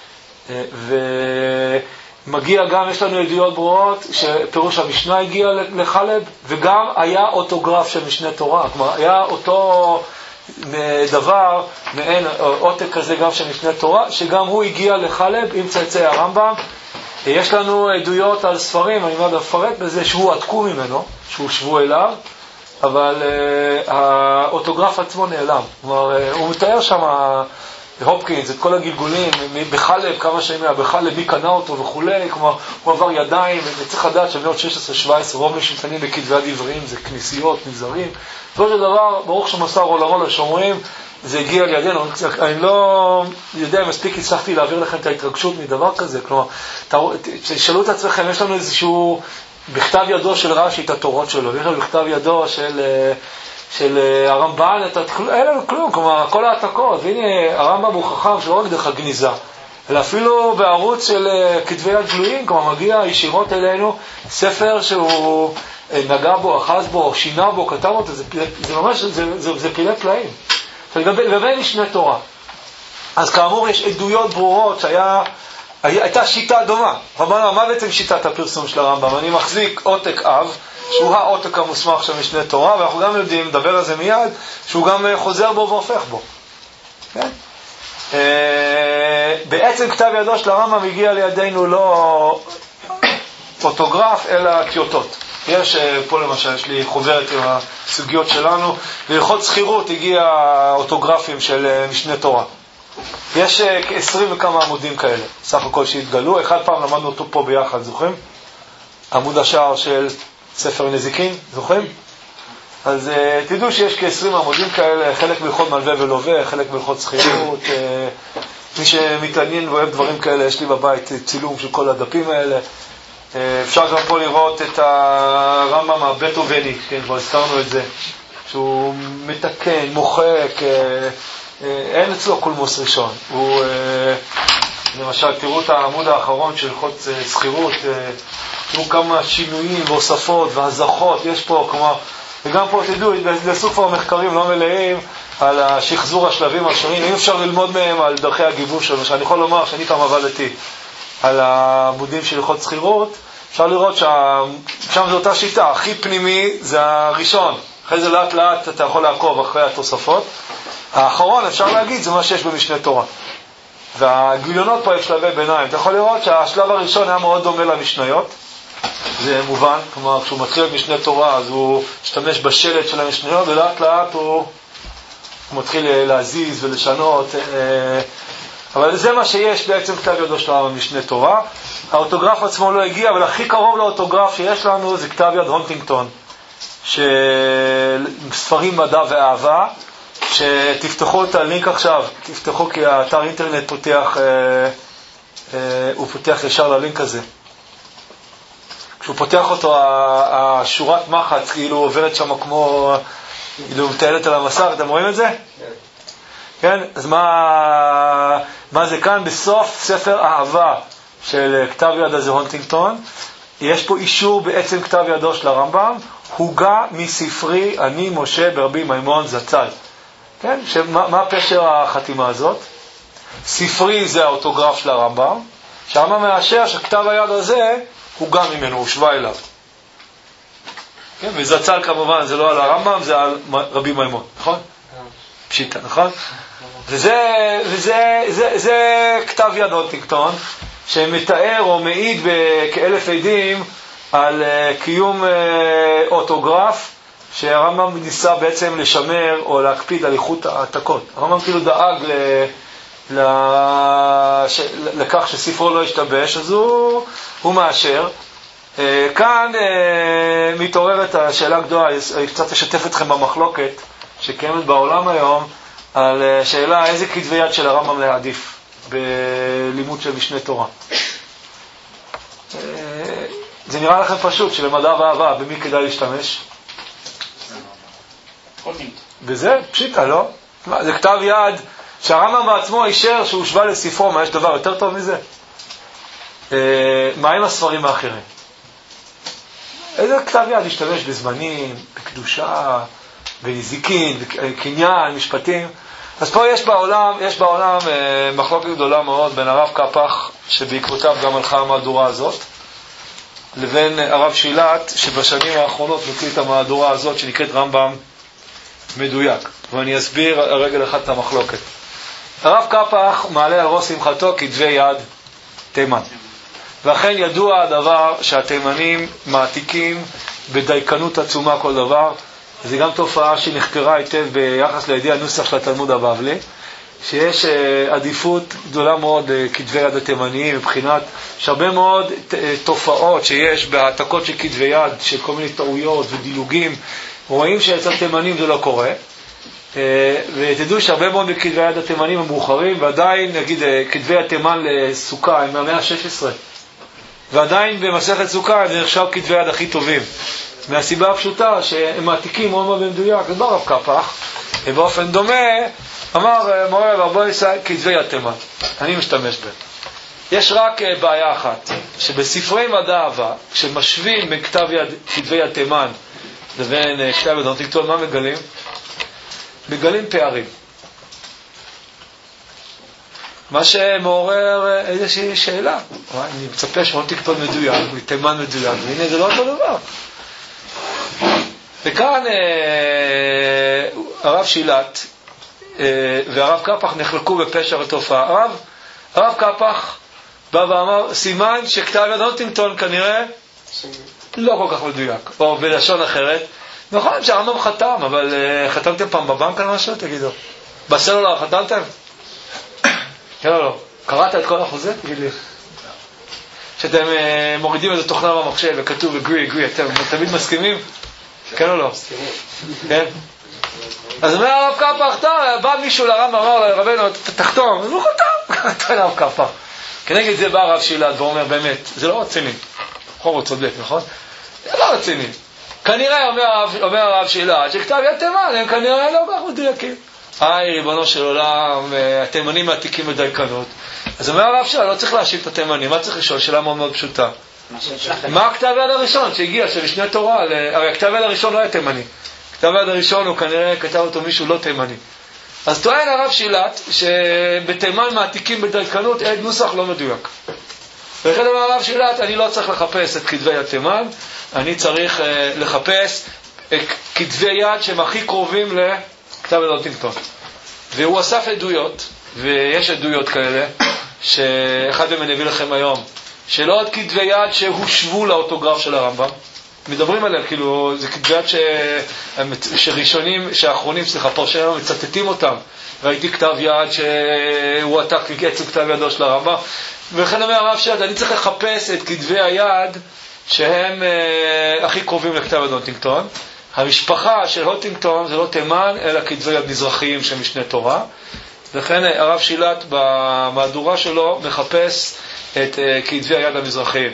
ומגיע גם, יש לנו עדויות ברורות שפירוש המשנה הגיע לחלב, וגם היה אוטוגרף של משנה תורה, כלומר היה אותו דבר, מעין עותק כזה גם של משנה תורה, שגם הוא הגיע לחלב עם צאצאי הרמב"ם. יש לנו עדויות על ספרים, אני מאוד אפרט בזה, שהוא עתקו ממנו, שהוא שבו אליו, אבל האוטוגרף עצמו נעלם. כלומר, הוא מתאר שם, הופקינס, את כל הגלגולים, בחלב, כמה שנים היה בחלב, מי קנה אותו וכולי, כלומר, הוא עבר ידיים, וצריך לדעת שבנות 16-17, רוב משמתנים בכתבי יד עבריים, זה כניסיות, נזרים. זאת דבר, ברוך שמסר עולמו לשומרים, זה הגיע לידינו. אני לא יודע אם מספיק הצלחתי להעביר לכם את ההתרגשות מדבר כזה. כלומר, תשאלו את עצמכם, יש לנו איזשהו בכתב ידו של רש"י את התורות שלו, יש לנו בכתב ידו של הרמב"ן, אין לנו כלום, כלומר, כל העתקות. והנה, הרמב"ם הוא חכם שלא רק דרך הגניזה, אלא אפילו בערוץ של כתבי יד גלויים, כלומר, מגיע ישירות אלינו ספר שהוא נגע בו, אחז בו, שינה בו, כתב אותו, זה ממש, זה פילי פלאים. לגבי משנה תורה, אז כאמור יש עדויות ברורות שהייתה שיטה דומה. מה בעצם שיטת הפרסום של הרמב"ם? אני מחזיק עותק אב, שהוא העותק המוסמך של משנה תורה, ואנחנו גם יודעים, נדבר על זה מיד, שהוא גם חוזר בו והופך בו. כן? בעצם כתב ידו של הרמב"ם הגיע לידינו לא אוטוגרף, אלא טיוטות. יש פה למשל, יש לי חוברת עם הסוגיות שלנו, בהלכות שכירות הגיע אוטוגרפים של משנה תורה. יש 20 וכמה עמודים כאלה, סך הכל שהתגלו. אחד פעם למדנו אותו פה ביחד, זוכרים? עמוד השער של ספר נזיקין, זוכרים? אז תדעו שיש כ-20 עמודים כאלה, חלק בהלכות מלווה ולווה, חלק בהלכות שכירות. מי שמתעניין ואוהב דברים כאלה, יש לי בבית צילום של כל הדפים האלה. אפשר גם פה לראות את הרמב"ם הבטהובני, כן, כבר הזכרנו את זה, שהוא מתקן, מוחק, אין אצלו קולמוס ראשון. הוא, למשל, תראו את העמוד האחרון של הלכות שכירות, תראו כמה שינויים והוספות והזכות יש פה, כלומר, וגם פה תדעו, נעשו כבר מחקרים לא מלאים על השחזור השלבים השונים, אם אפשר ללמוד מהם על דרכי הגיבוש שלנו, שאני יכול לומר שאני פעם עבדתי על העמודים של הלכות שכירות, אפשר לראות שם זו אותה שיטה, הכי פנימי זה הראשון, אחרי זה לאט לאט אתה יכול לעקוב אחרי התוספות, האחרון אפשר להגיד זה מה שיש במשנה תורה, והגיליונות פה יש שלבי ביניים, אתה יכול לראות שהשלב הראשון היה מאוד דומה למשניות, זה מובן, כלומר כשהוא מתחיל את משנה תורה אז הוא משתמש בשלט של המשניות ולאט לאט הוא מתחיל להזיז ולשנות, אבל זה מה שיש בעצם כתב ידו של הרמב"ם משנה תורה. האוטוגרף עצמו לא הגיע, אבל הכי קרוב לאוטוגרף שיש לנו זה כתב יד הונטינגטון, ספרים מדע ואהבה, שתפתחו את הלינק עכשיו, תפתחו כי האתר אינטרנט פותח, הוא פותח ישר ללינק הזה. כשהוא פותח אותו, השורת מחץ כאילו עוברת שם כמו, כאילו מטיילת על המסך, אתם רואים את זה? כן? אז מה זה כאן? בסוף ספר אהבה של כתב יד הזה הונטינגטון, יש פה אישור בעצם כתב ידו של הרמב"ם, הוגה מספרי אני משה ברבי מימון זצ"ל. כן? מה פשר החתימה הזאת? ספרי זה האוטוגרף של הרמב"ם, שהרמב"ם מאשר שכתב היד הזה הוגה ממנו, הוא שווה אליו. כן? וזצ"ל כמובן זה לא על הרמב"ם, זה על רבי מימון, נכון? פשיטה, נכון? וזה כתב יד הונטינגטון, שמתאר או מעיד כאלף עדים על קיום אוטוגרף, שהרמב"ם ניסה בעצם לשמר או להקפיד על איכות העתקות. הרמב"ם כאילו דאג לכך שספרו לא ישתבש, אז הוא מאשר. כאן מתעוררת השאלה גדולה, אני קצת אשתף אתכם במחלוקת שקיימת בעולם היום, על שאלה איזה כתבי יד של הרמב"ם להעדיף בלימוד של משנה תורה. זה נראה לכם פשוט שלמדע ואהבה, במי כדאי להשתמש? וזה פשיטה, לא? זה כתב יד שהרמב"ם בעצמו אישר שהוא שווה לספרו, מה יש דבר יותר טוב מזה? מה עם הספרים האחרים? איזה כתב יד להשתמש בזמנים, בקדושה, בנזיקין, בקניין, משפטים? אז פה יש בעולם מחלוקת גדולה מאוד בין הרב קפח, שבעקבותיו גם הלכה המהדורה הזאת, לבין הרב שילת, שבשנים האחרונות מוציא את המהדורה הזאת שנקראת רמב"ם מדויק. ואני אסביר הרגל אחד את המחלוקת. הרב קפח מעלה על ראש שמחתו כתבי יד תימן. ואכן ידוע הדבר שהתימנים מעתיקים בדייקנות עצומה כל דבר. זו גם תופעה שנחקרה היטב ביחס לידי הנוסח של התלמוד הבבלי, שיש עדיפות גדולה מאוד לכתבי יד התימניים מבחינת שהרבה מאוד תופעות שיש בהעתקות של כתבי יד, של כל מיני טעויות ודילוגים, רואים שאצל התימנים זה לא קורה. ותדעו שהרבה מאוד בכתבי יד התימנים הם מאוחרים, ועדיין נגיד כתבי התימן לסוכה הם מהמאה ה-16, ועדיין במסכת סוכה הם נחשב כתבי יד הכי טובים, מהסיבה הפשוטה שהם מעתיקים מאוד מאוד במדויק. זה ברב קפח, ובאופן דומה אמר מורה רבו ישראל כתבי יד תימן, אני משתמש בהם. יש רק בעיה אחת, שבספרי מדע אהבה, כשמשווים בין כתבי יד תימן לבין כתב יד הונטינגטון, מה מגלים? מגלים פערים. מה שמעורר איזושהי שאלה. אני מצפה שהונטינגטון מדויק, תימן מדויק, והנה זה לא אותו דבר. וכאן הרב שילת והרב קפח נחלקו בפשר התופעה. הרב קפח בא ואמר, סימן שכתב יד הונטינגטון כנראה לא כל כך מדויק, או בלשון אחרת, נכון שהרמב"ם חתם, אבל חתמתם פעם בבנק על משהו? תגידו. בסלולר חתמתם? כן או לא? קראת את כל החוזה? תגיד לי. שאתם מורידים איזו תוכנה במחשב וכתוב agree, אתם תמיד מסכימים? כן או לא? כן? אז אומר הרב קפח, בא מישהו לרמב"ם, אמר לרבנו, תחתום. אז הוא חתם. חתם הרב קפח. כנגד זה בא הרב שילת ואומר, באמת, זה לא רציני. חור צודק, נכון? זה לא רציני. כנראה אומר הרב שילת שכתב יד תימן הם כנראה לא כך מדויקים. ריבונו של עולם, התימנים מעתיקים בדייקנות. אז אומר הרב שילת, לא צריך להשיב את התימנים, מה צריך לשאול? שאלה מאוד מאוד פשוטה. מה הכתב יד הראשון שהגיע, של משנה תורה? הרי הכתב יד הראשון לא היה תימני. הכתב יד הראשון הוא כנראה כתב אותו מישהו לא תימני. אז טוען הרב שילת שבתימן מעתיקים בדלקנות עד נוסח לא מדויק. ולכן אמר הרב שילת, אני לא צריך לחפש את כתבי יד תימן, אני צריך לחפש את כתבי יד שהם הכי קרובים לכתב יד הונטינגטון. והוא אסף עדויות, ויש עדויות כאלה, שאחד מהם אני אביא לכם היום, של עוד כתבי יד שהושבו לאוטוגרף של הרמב"ם. מדברים עליהם, כאילו, זה כתבי יד פרשנים מצטטים אותם. ראיתי כתב יד שהוא עתק מקצב כתב ידו של הרמב"ם. ולכן אומר הרב שילת, אני צריך לחפש את כתבי היד שהם הכי קרובים לכתב יד הונטינגטון. המשפחה של הונטינגטון זה לא תימן, אלא כתבי יד מזרחיים של משנה תורה. לכן הרב שילת במהדורה שלו מחפש את כתבי היד המזרחיים.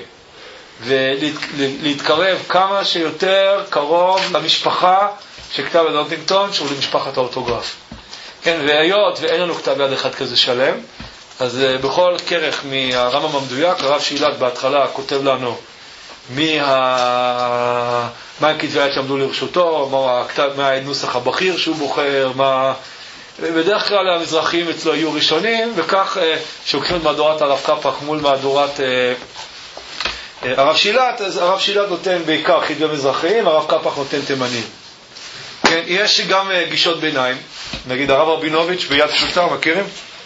ולהתקרב כמה שיותר קרוב למשפחה של כתב יד הונטינגטון, שהוא למשפחת האוטוגרף. כן, והיות ואין לנו כתב יד אחד כזה שלם, אז בכל כרך מהרמב"ם המדויק, הרב שילת בהתחלה כותב לנו מה הם כתבי היד שעמדו לרשותו, מה הנוסח הבכיר שהוא בוחר, בדרך כלל המזרחיים אצלו יהיו ראשונים, וכך שוקחים את מהדורת הרב קפח מול מהדורת הרב שילת, אז הרב שילת נותן בעיקר כתבי מזרחיים, הרב קפח נותן תימנים. כן, יש גם גישות ביניים, נגיד הרב רבינוביץ' ביד פשוטה, מכירים?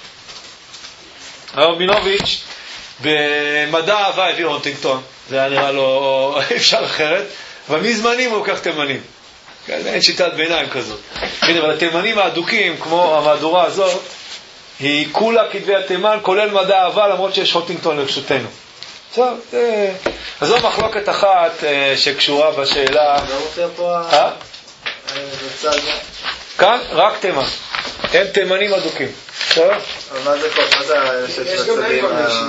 הרב רבינוביץ' במדע אהבה הביא הונטינגטון, זה היה נראה לו אפשר אחרת, אבל מזמנים הוא לוקח תימנים. אין שיטת ביניים כזאת. כן, אבל התימנים האדוקים, כמו המהדורה הזאת, היא כולה כתבי התימן, כולל מדע אהבה, למרות שיש הונטינגטון לרשותנו. עכשיו, אז זו מחלוקת אחת שקשורה בשאלה. לא מופיע פה בצד. כאן רק תימן. הם תימנים אדוקים. אבל מה זה כל? מה זה של הצדדים?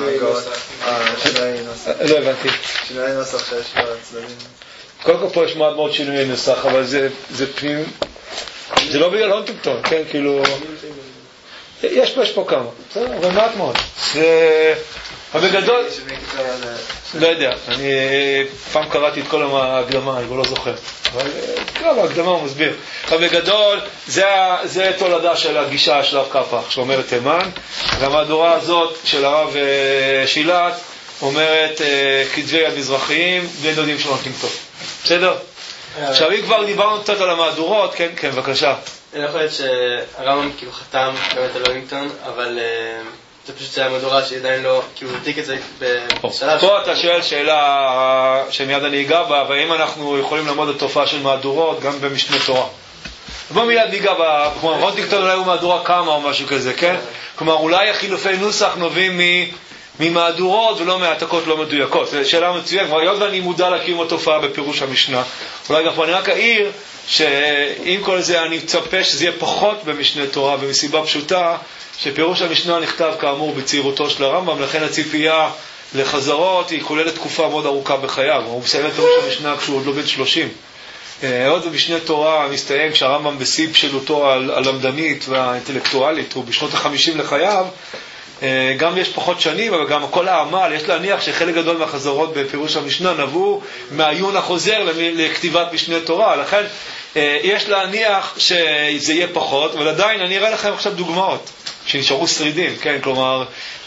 לא הבנתי. שינוי נוסח שיש בצדדים. קודם כל פה יש מאוד מאוד שינוי נוסח, אבל זה פנים, זה לא בגלל הונטינגטון, כן, כאילו, יש פה כמה, בסדר, אבל מעט מאוד. אבל בגדול, לא יודע, אני פעם קראתי את כל ההקדמה, אני לא זוכר, אבל כמה ההקדמה הוא מסביר. אבל בגדול, זה תולדה של הגישה של הרב קפח, שאומרת תימן, והמהדורה הזאת של הרב שילת, אומרת כתבי יד מזרחיים, בני דודים של הונטינגטון. בסדר? עכשיו, אם כבר דיברנו קצת על המהדורות, כן, בבקשה. אני יכול להיות שהרמב"ם כאילו חתם באמת על הונטינגטון, אבל זה פשוט שהיה מהדורה שעדיין לא, כאילו תיק את זה בשלב. פה אתה שואל שאלה שמיד אני אגע בה, והאם אנחנו יכולים לעמוד את תופעה של מהדורות גם במשנה תורה. בוא מיד ניגע בה, כלומר, הונטינגטון אולי הוא מהדורה כמה או משהו כזה, כן? כלומר, אולי החילופי נוסח נובעים ממהדורות ולא מהעתקות לא מדויקות. זו שאלה מצוינת, כבר היות ואני מודע לקיום התופעה בפירוש המשנה. אולי גם אני רק אעיר שעם כל זה אני מצפה שזה יהיה פחות במשנה תורה, ומסיבה פשוטה שפירוש המשנה נכתב כאמור בצעירותו של הרמב"ם, לכן הציפייה לחזרות היא כוללת תקופה מאוד ארוכה בחייו. הוא מסיים את פירוש המשנה כשהוא עוד לא בן 30. עוד במשנה תורה מסתיים כשהרמב"ם בשיא בשלותו הלמדנית והאינטלקטואלית, הוא בשנות ה-50 לחייו, גם יש פחות שנים, אבל גם כל העמל, יש להניח שחלק גדול מהחזרות בפירוש המשנה נבעו מהעיון החוזר לכתיבת משנה תורה, לכן יש להניח שזה יהיה פחות, אבל עדיין אני אראה לכם עכשיו דוגמאות שנשארו שרידים, כן, כלומר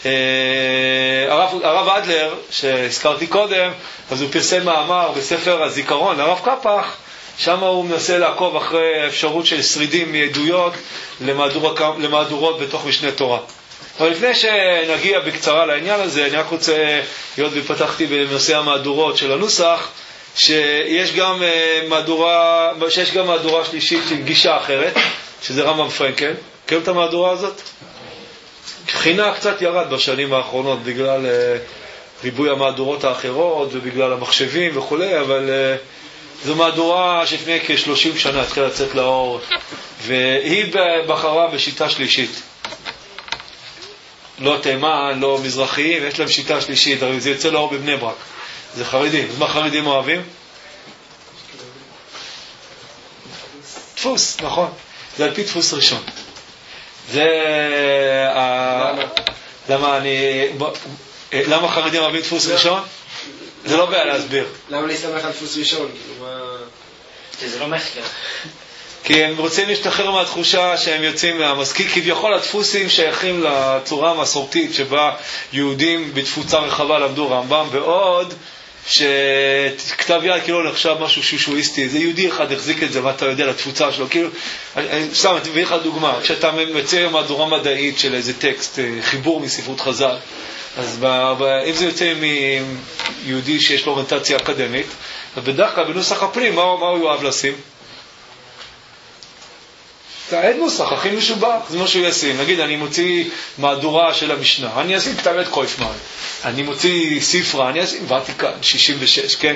הרב אדלר שהזכרתי קודם, אז הוא פרסם מאמר בספר הזיכרון הרב קפח, שם הוא מנסה לעקוב אחרי אפשרות של שרידים מעדויות למהדורות בתוך משנה תורה. אבל לפני שנגיע בקצרה לעניין הזה, אני רק רוצה, היות ופתחתי בנושא המהדורות של הנוסח, שיש גם מהדורה שלישית עם גישה אחרת, שזה רמב"ם פרנקל. מכירים את המהדורה הזאת? חינה קצת ירד בשנים האחרונות בגלל ריבוי המהדורות האחרות ובגלל המחשבים וכו', אבל זו מהדורה שלפני כ-30 שנה התחילה לצאת לאור, והיא בחרה בשיטה שלישית. לא תימן, לא מזרחיים, יש להם שיטה שלישית, הרי זה יוצא לאור בבני ברק. זה חרדים. אז מה חרדים אוהבים? דפוס, נכון. זה על פי דפוס ראשון. זה... למה אני... למה חרדים אוהבים דפוס ראשון? זה לא בעיה להסביר. למה להסתמך על דפוס ראשון? זה לא מחקר. כי הם רוצים להשתחרר מהתחושה שהם יוצאים מהמזכיר, כביכול הדפוסים שייכים לצורה המסורתית שבה יהודים בתפוצה רחבה למדו רמב"ם, ועוד שכתב יד כאילו נחשב משהו שושואיסטי, זה יהודי אחד החזיק את זה, מה אתה יודע, לתפוצה שלו, כאילו, סתם, אני מביא לך דוגמה, כשאתה מציע מהדורה מדעית של איזה טקסט, חיבור מספרות חז"ל, אז אם זה יוצא מיהודי שיש לו אוריינטציה אקדמית, אז בדרך כלל בנוסח הפנים, מה הוא אוהב לשים? את נוסח הכי משובח, זה מה שהוא ישים. נגיד, אני מוציא מהדורה של המשנה, אני אשים כתב עת קויפמן, אני מוציא ספרה, אני אשים ותיקן 66, כן?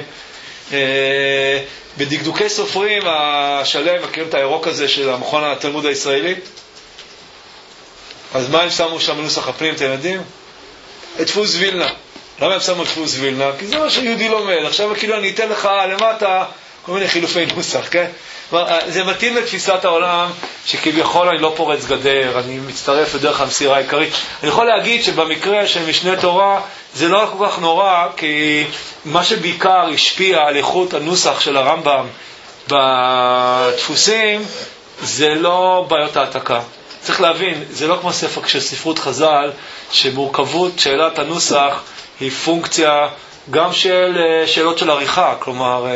בדקדוקי סופרים, השלם, מכירים את הירוק הזה של המכון התלמוד הישראלי? אז מה הם שמו שם בנוסח הפנים, אתם יודעים? את דפוס וילנה. למה הם שמו את דפוס וילנה? כי זה מה שיהודי לומד. עכשיו כאילו אני אתן לך למטה כל מיני חילופי נוסח, כן? זה מתאים לתפיסת העולם שכביכול אני לא פורץ גדר, אני מצטרף לדרך המסירה העיקרית. אני יכול להגיד שבמקרה של משנה תורה זה לא כל כך נורא, כי מה שבעיקר השפיע על איכות הנוסח של הרמב"ם בדפוסים זה לא בעיות העתקה. צריך להבין, זה לא כמו ספר של ספרות חז"ל, שמורכבות שאלת הנוסח היא פונקציה גם של שאלות של עריכה, כלומר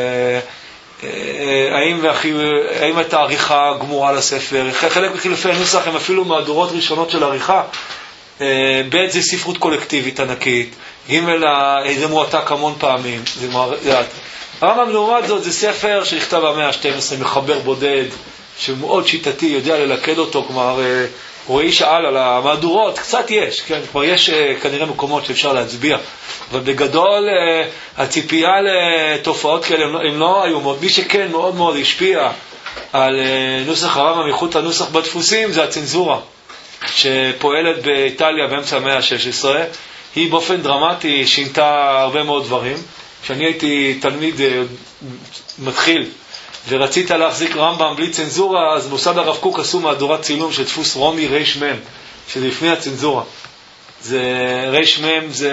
האם הייתה עריכה גמורה לספר. חלק מחילופי הנוסח הם אפילו מהדורות ראשונות של עריכה. ב' זה ספרות קולקטיבית ענקית, ג' זה מועתק המון פעמים. הרמב"ם לעומת זאת זה ספר שנכתב במאה ה-12, מחבר בודד שמאוד שיטתי, יודע ללכד אותו, כלומר רואי שאל על המהדורות, קצת יש, כן? כבר יש כנראה מקומות שאפשר להצביע, אבל בגדול הציפייה לתופעות כאלה הם לא איומות. מי שכן מאוד מאוד השפיע על נוסח הרמב"ם, איכות הנוסח בדפוסים, זה הצנזורה שפועלת באיטליה באמצע המאה ה-16. היא באופן דרמטי שינתה הרבה מאוד דברים. כשאני הייתי תלמיד מתחיל ורצית להחזיק רמב"ם בלי צנזורה, אז מוסד הרב קוק עשו מהדורת צילום של דפוס רומי ריש מם, שזה לפני הצנזורה. זה ריש מם, זה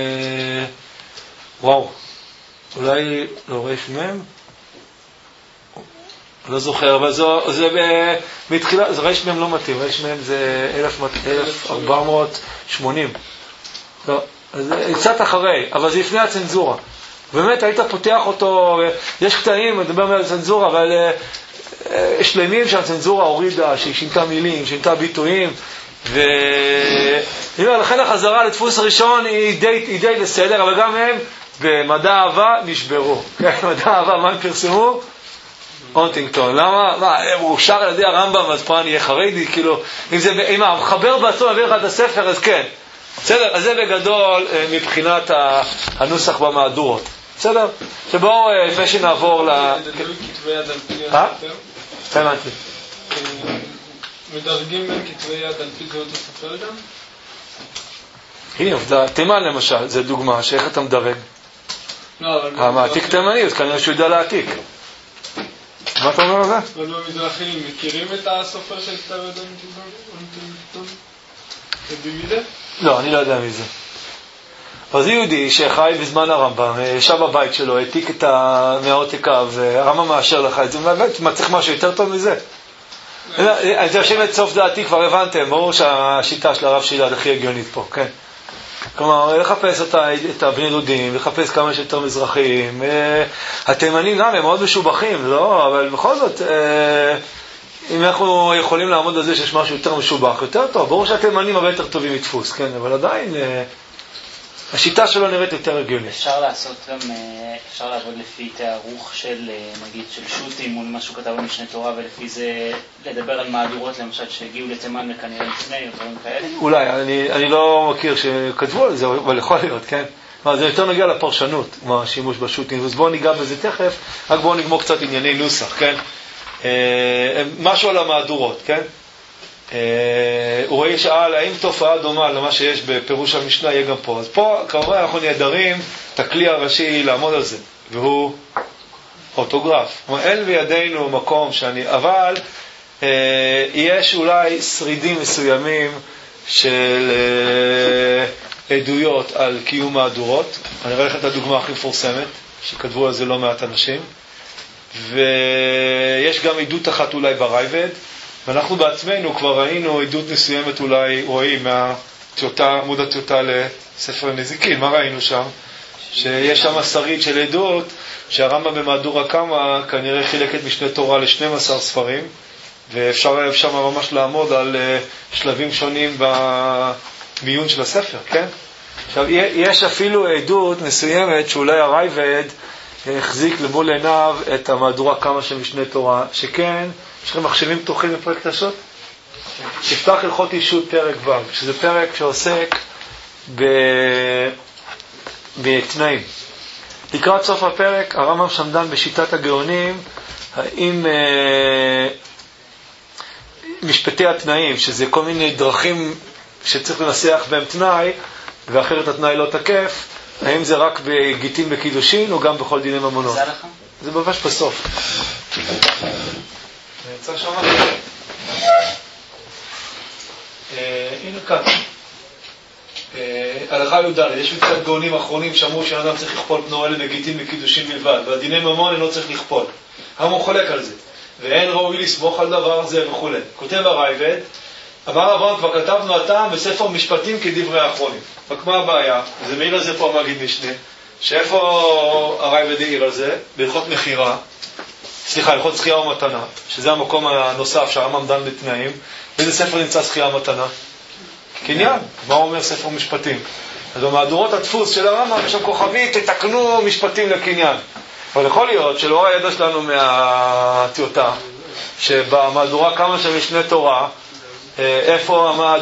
וואו, אולי לא ריש מם, לא זוכר, אבל זה מתחילה, זה ריש מם לא מתאים, ריש מם זה 1480, לא, זה קצת אחרי, אבל זה לפני הצנזורה. באמת היית פותח אותו, יש קטעים, מדבר על צנזורה, אבל שלמים שהצנזורה הורידה, שהיא שינתה מילים, שינתה ביטויים, ולכן החזרה לדפוס הראשון היא די בסדר, אבל גם הם במדע אהבה נשברו. מדע אהבה, מה הם פרסמו? אונטינגטון. למה? הוא אושר על ידי הרמב"ם, אז פה אני אהיה חרדי, כאילו, אם המחבר בעצמו מביא לך את הספר, אז כן. בסדר? אז זה בגדול מבחינת הנוסח במהדורות. בסדר? שבואו לפני שנעבור ל... הבנתי. מדרגים בין כתבי יד על פי זהות הסופר גם? הנה עובדה, תימן למשל, זה דוגמה שאיך אתה מדרג. המעתיק תימני, אז כנראה שהוא יודע להעתיק. מה אתה אומר על זה? אבל במזרחים מכירים את הסופר של כתב יד אונטינגטון? זה? לא, אני לא יודע מי זה. אז יהודי שחי בזמן הרמב"ם, ישב בבית שלו, העתיק את מהעותקיו, והרמב"ם מאשר לך את זה, באמת, מה צריך משהו יותר טוב מזה? אני חושב את סוף דעתי, כבר הבנתם, ברור שהשיטה של הרב שילד הכי הגיונית פה, כן? כלומר, לחפש את הבני דודים, לחפש כמה שיותר מזרחיים. התימנים גם הם מאוד משובחים, לא? אבל בכל זאת, אם אנחנו יכולים לעמוד על זה שיש משהו יותר משובח, יותר טוב. ברור שהתימנים הרבה יותר טובים מדפוס, כן? אבל עדיין, השיטה שלו נראית יותר הגיונית. אפשר לעשות גם, אפשר לעבוד לפי תארוך של, נגיד, של שוטים מול מה שהוא כתב במשנה תורה, ולפי זה לדבר על מהדורות, למשל, שהגיעו לתימן וכנראה לפני, או דברים כאלה? אולי, אני לא מכיר שכתבו על זה, אבל יכול להיות, כן? זה יותר נגיע לפרשנות, מה השימוש בשוטים, אז בואו ניגע בזה תכף, רק בואו נגמור קצת ענייני נוסח, כן? משהו על המהדורות, כן? הוא רואה שאל, האם תופעה דומה למה שיש בפירוש המשנה יהיה גם פה? אז פה כמובן אנחנו נהדרים את הכלי הראשי לעמוד על זה, והוא אוטוגרף. אין בידינו מקום אבל יש אולי שרידים מסוימים של עדויות על קיום מהדורות. אני אראה לכם את הדוגמה הכי מפורסמת, שכתבו על זה לא מעט אנשים. ויש גם עדות אחת אולי ברייבד, ואנחנו בעצמנו כבר ראינו עדות מסוימת אולי רואים עמוד הטיוטה לספר הנזיקין. מה ראינו שם? שיש שם שריד של עדות שהרמב"ם במהדורה קמא כנראה חילק את משנה תורה ל-12 ספרים, ואפשר שם ממש לעמוד על שלבים שונים במיון של הספר, כן? עכשיו, יש אפילו עדות מסוימת שאולי הרייבד החזיק למול עיניו את המהדורה קמא של משנה תורה, שכן, יש לכם מחשבים פתוחים בפרק תשות? תפתח הלכות אישות פרק ו', שזה פרק שעוסק בתנאים. לקראת סוף הפרק, הרמב"ם שם דן בשיטת הגאונים, האם משפטי התנאים, שזה כל מיני דרכים שצריך לנסח בהם תנאי, ואחרת התנאי לא תקף, האם זה רק בגיטין בקידושין או גם בכל דיני ממונות? זה ממש בסוף. נמצא שם. הנה כאן. הלכה י"ד, יש מקצת גאונים אחרונים שאמרו שאדם צריך לכפול בנו אלה בגיטין בקידושין בלבד, והדיני ממון אינו צריך לכפול. הרמב"ם חולק על זה, ואין ראוי לסמוך על דבר זה וכו'. כותב הרייבד, אמר אברהם, כבר כתבנו הטעם בספר משפטים כדברי האחרונים. רק מה הבעיה? זה מעיר על זה פה המגיד משנה, שאיפה הרייבד העיר על זה? בהלכות מחירה, הלכות זכייה ומתנה, שזה המקום הנוסף שהרמב"ם דן בתנאים. באיזה ספר נמצא זכייה ומתנה? קניין. מה אומר ספר משפטים? אז במהדורות הדפוס של הרמב"ם יש שם כוכבית, תתקנו משפטים לקניין. אבל יכול להיות שלאור הידע שלנו מהטיוטה, שבמהדורה קמא של משנה תורה, איפה עמד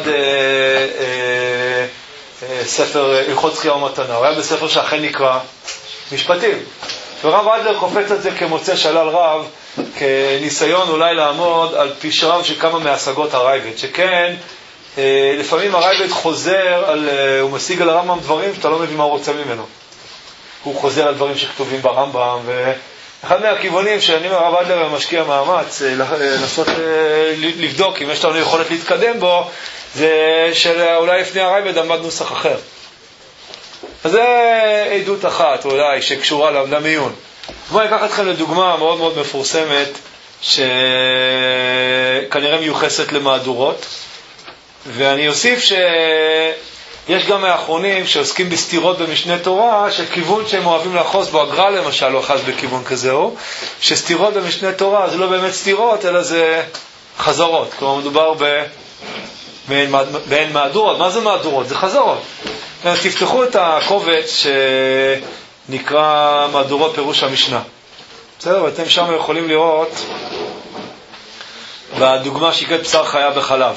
ספר הלכות זכייה ומתנה? הוא היה בספר שאכן נקרא משפטים. ורב אדלר חופץ את זה כמוצא שלל רב, כניסיון אולי לעמוד על פשרם של כמה מהשגות הרייבד, שכן לפעמים הרייבד חוזר הוא משיג על הרמב"ם דברים שאתה לא מבין מה הוא רוצה ממנו. הוא חוזר על דברים שכתובים ברמב"ם, ואחד מהכיוונים שאני הרב אדלר משקיע מאמץ לנסות לבדוק אם יש לנו יכולת להתקדם בו, זה שאולי לפני הרייבד עמד נוסח אחר. אז זה עדות אחת אולי שקשורה למיון. בואו ניקח אתכם לדוגמה מאוד מאוד מפורסמת שכנראה מיוחסת למהדורות, ואני אוסיף שיש גם האחרונים שעוסקים בסתירות במשנה תורה, שכיוון שהם אוהבים לאחוז בו, הגר"א למשל לא אחז בכיוון כזה, שסתירות במשנה תורה זה לא באמת סתירות אלא זה חזרות, כלומר מדובר בין מהדורות. מה זה מהדורות? זה חזרות. אז תפתחו את הקובץ שנקרא מהדורות פירוש המשנה, בסדר? ואתם שם יכולים לראות בדוגמה שקראת בשר חיה בחלב.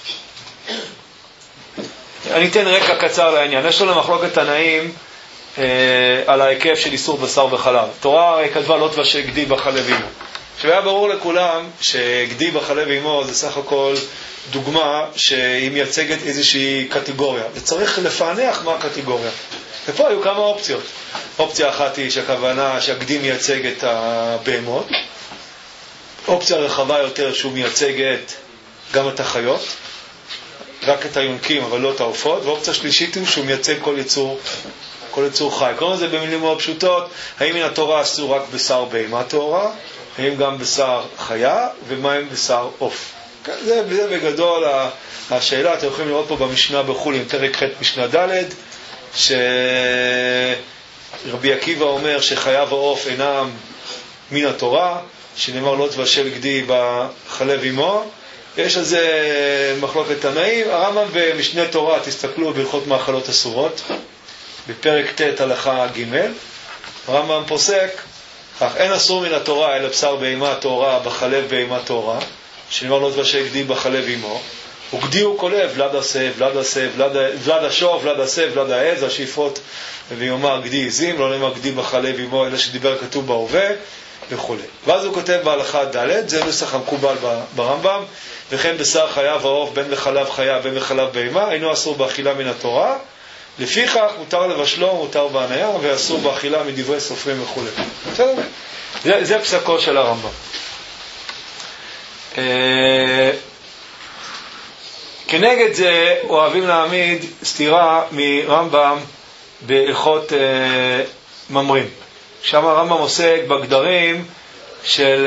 אני אתן רקע קצר לעניין. יש לו למחלוקת תנאים על ההיקף של איסור בשר בחלב. תורה כתבה לא תבשל גדי בחלב אימו. שהיה ברור לכולם שגדי בחלב אימו זה סך הכל דוגמה שהיא מייצגת איזושהי קטגוריה. וצריך לפענח מה הקטגוריה. ופה היו כמה אופציות. אופציה אחת היא שהכוונה שהגדי מייצג את הבהמות. אופציה רחבה יותר שהוא מייצג גם את החיות. רק את היונקים אבל לא את העופות. ואופציה שלישית הוא שהוא מייצג כל יצור חי. כלומר זה במילים מאוד פשוטות, האם מן התורה אסור רק בשר בהמה טהורה, האם גם בשר חיה, ומה עם בשר עוף. זה בגדול השאלה. אתם יכולים לראות פה במשנה בחולין, פרק ח' משנה ד', שרבי עקיבא אומר שחיה ועוף אינם מן התורה, שנאמר לא תבשל גדי בחלב אמו. יש על זה מחלוקת תנאים. הרמב"ם במשנה תורה, תסתכלו בהלכות מאכלות אסורות, בפרק ט' הלכה ג', הרמב"ם פוסק כך: אין אסור מן התורה אלא בשר בהמה טהורה בחלב בהמה טהורה, שנאמר לא תבשל גדי בחלב אמו. וגדי הוא כולל ולד עשה, ולד השור, ולד עשה, ולד העז, השאיפות, ויאמר גדי עזים, לא נאמר גדי בחלב אמו אלא שדיבר כתוב בהווה וכו'. ואז הוא כותב בהלכה ד', זה נוסח המקובל ברמב"ם: וכן בשר חיה ועוף בין בחלב חיה בין בחלב בהמה אינו אסור באכילה מן התורה, לפיכך מותר לבשלו, מותר בהניה, ואסור באכילה מדברי סופרים וכו'. זה פסקו של הרמב"ם. כנגד זה אוהבים להעמיד סתירה מרמב"ם בהלכות ממרים. שם הרמב"ם עוסק בגדרים של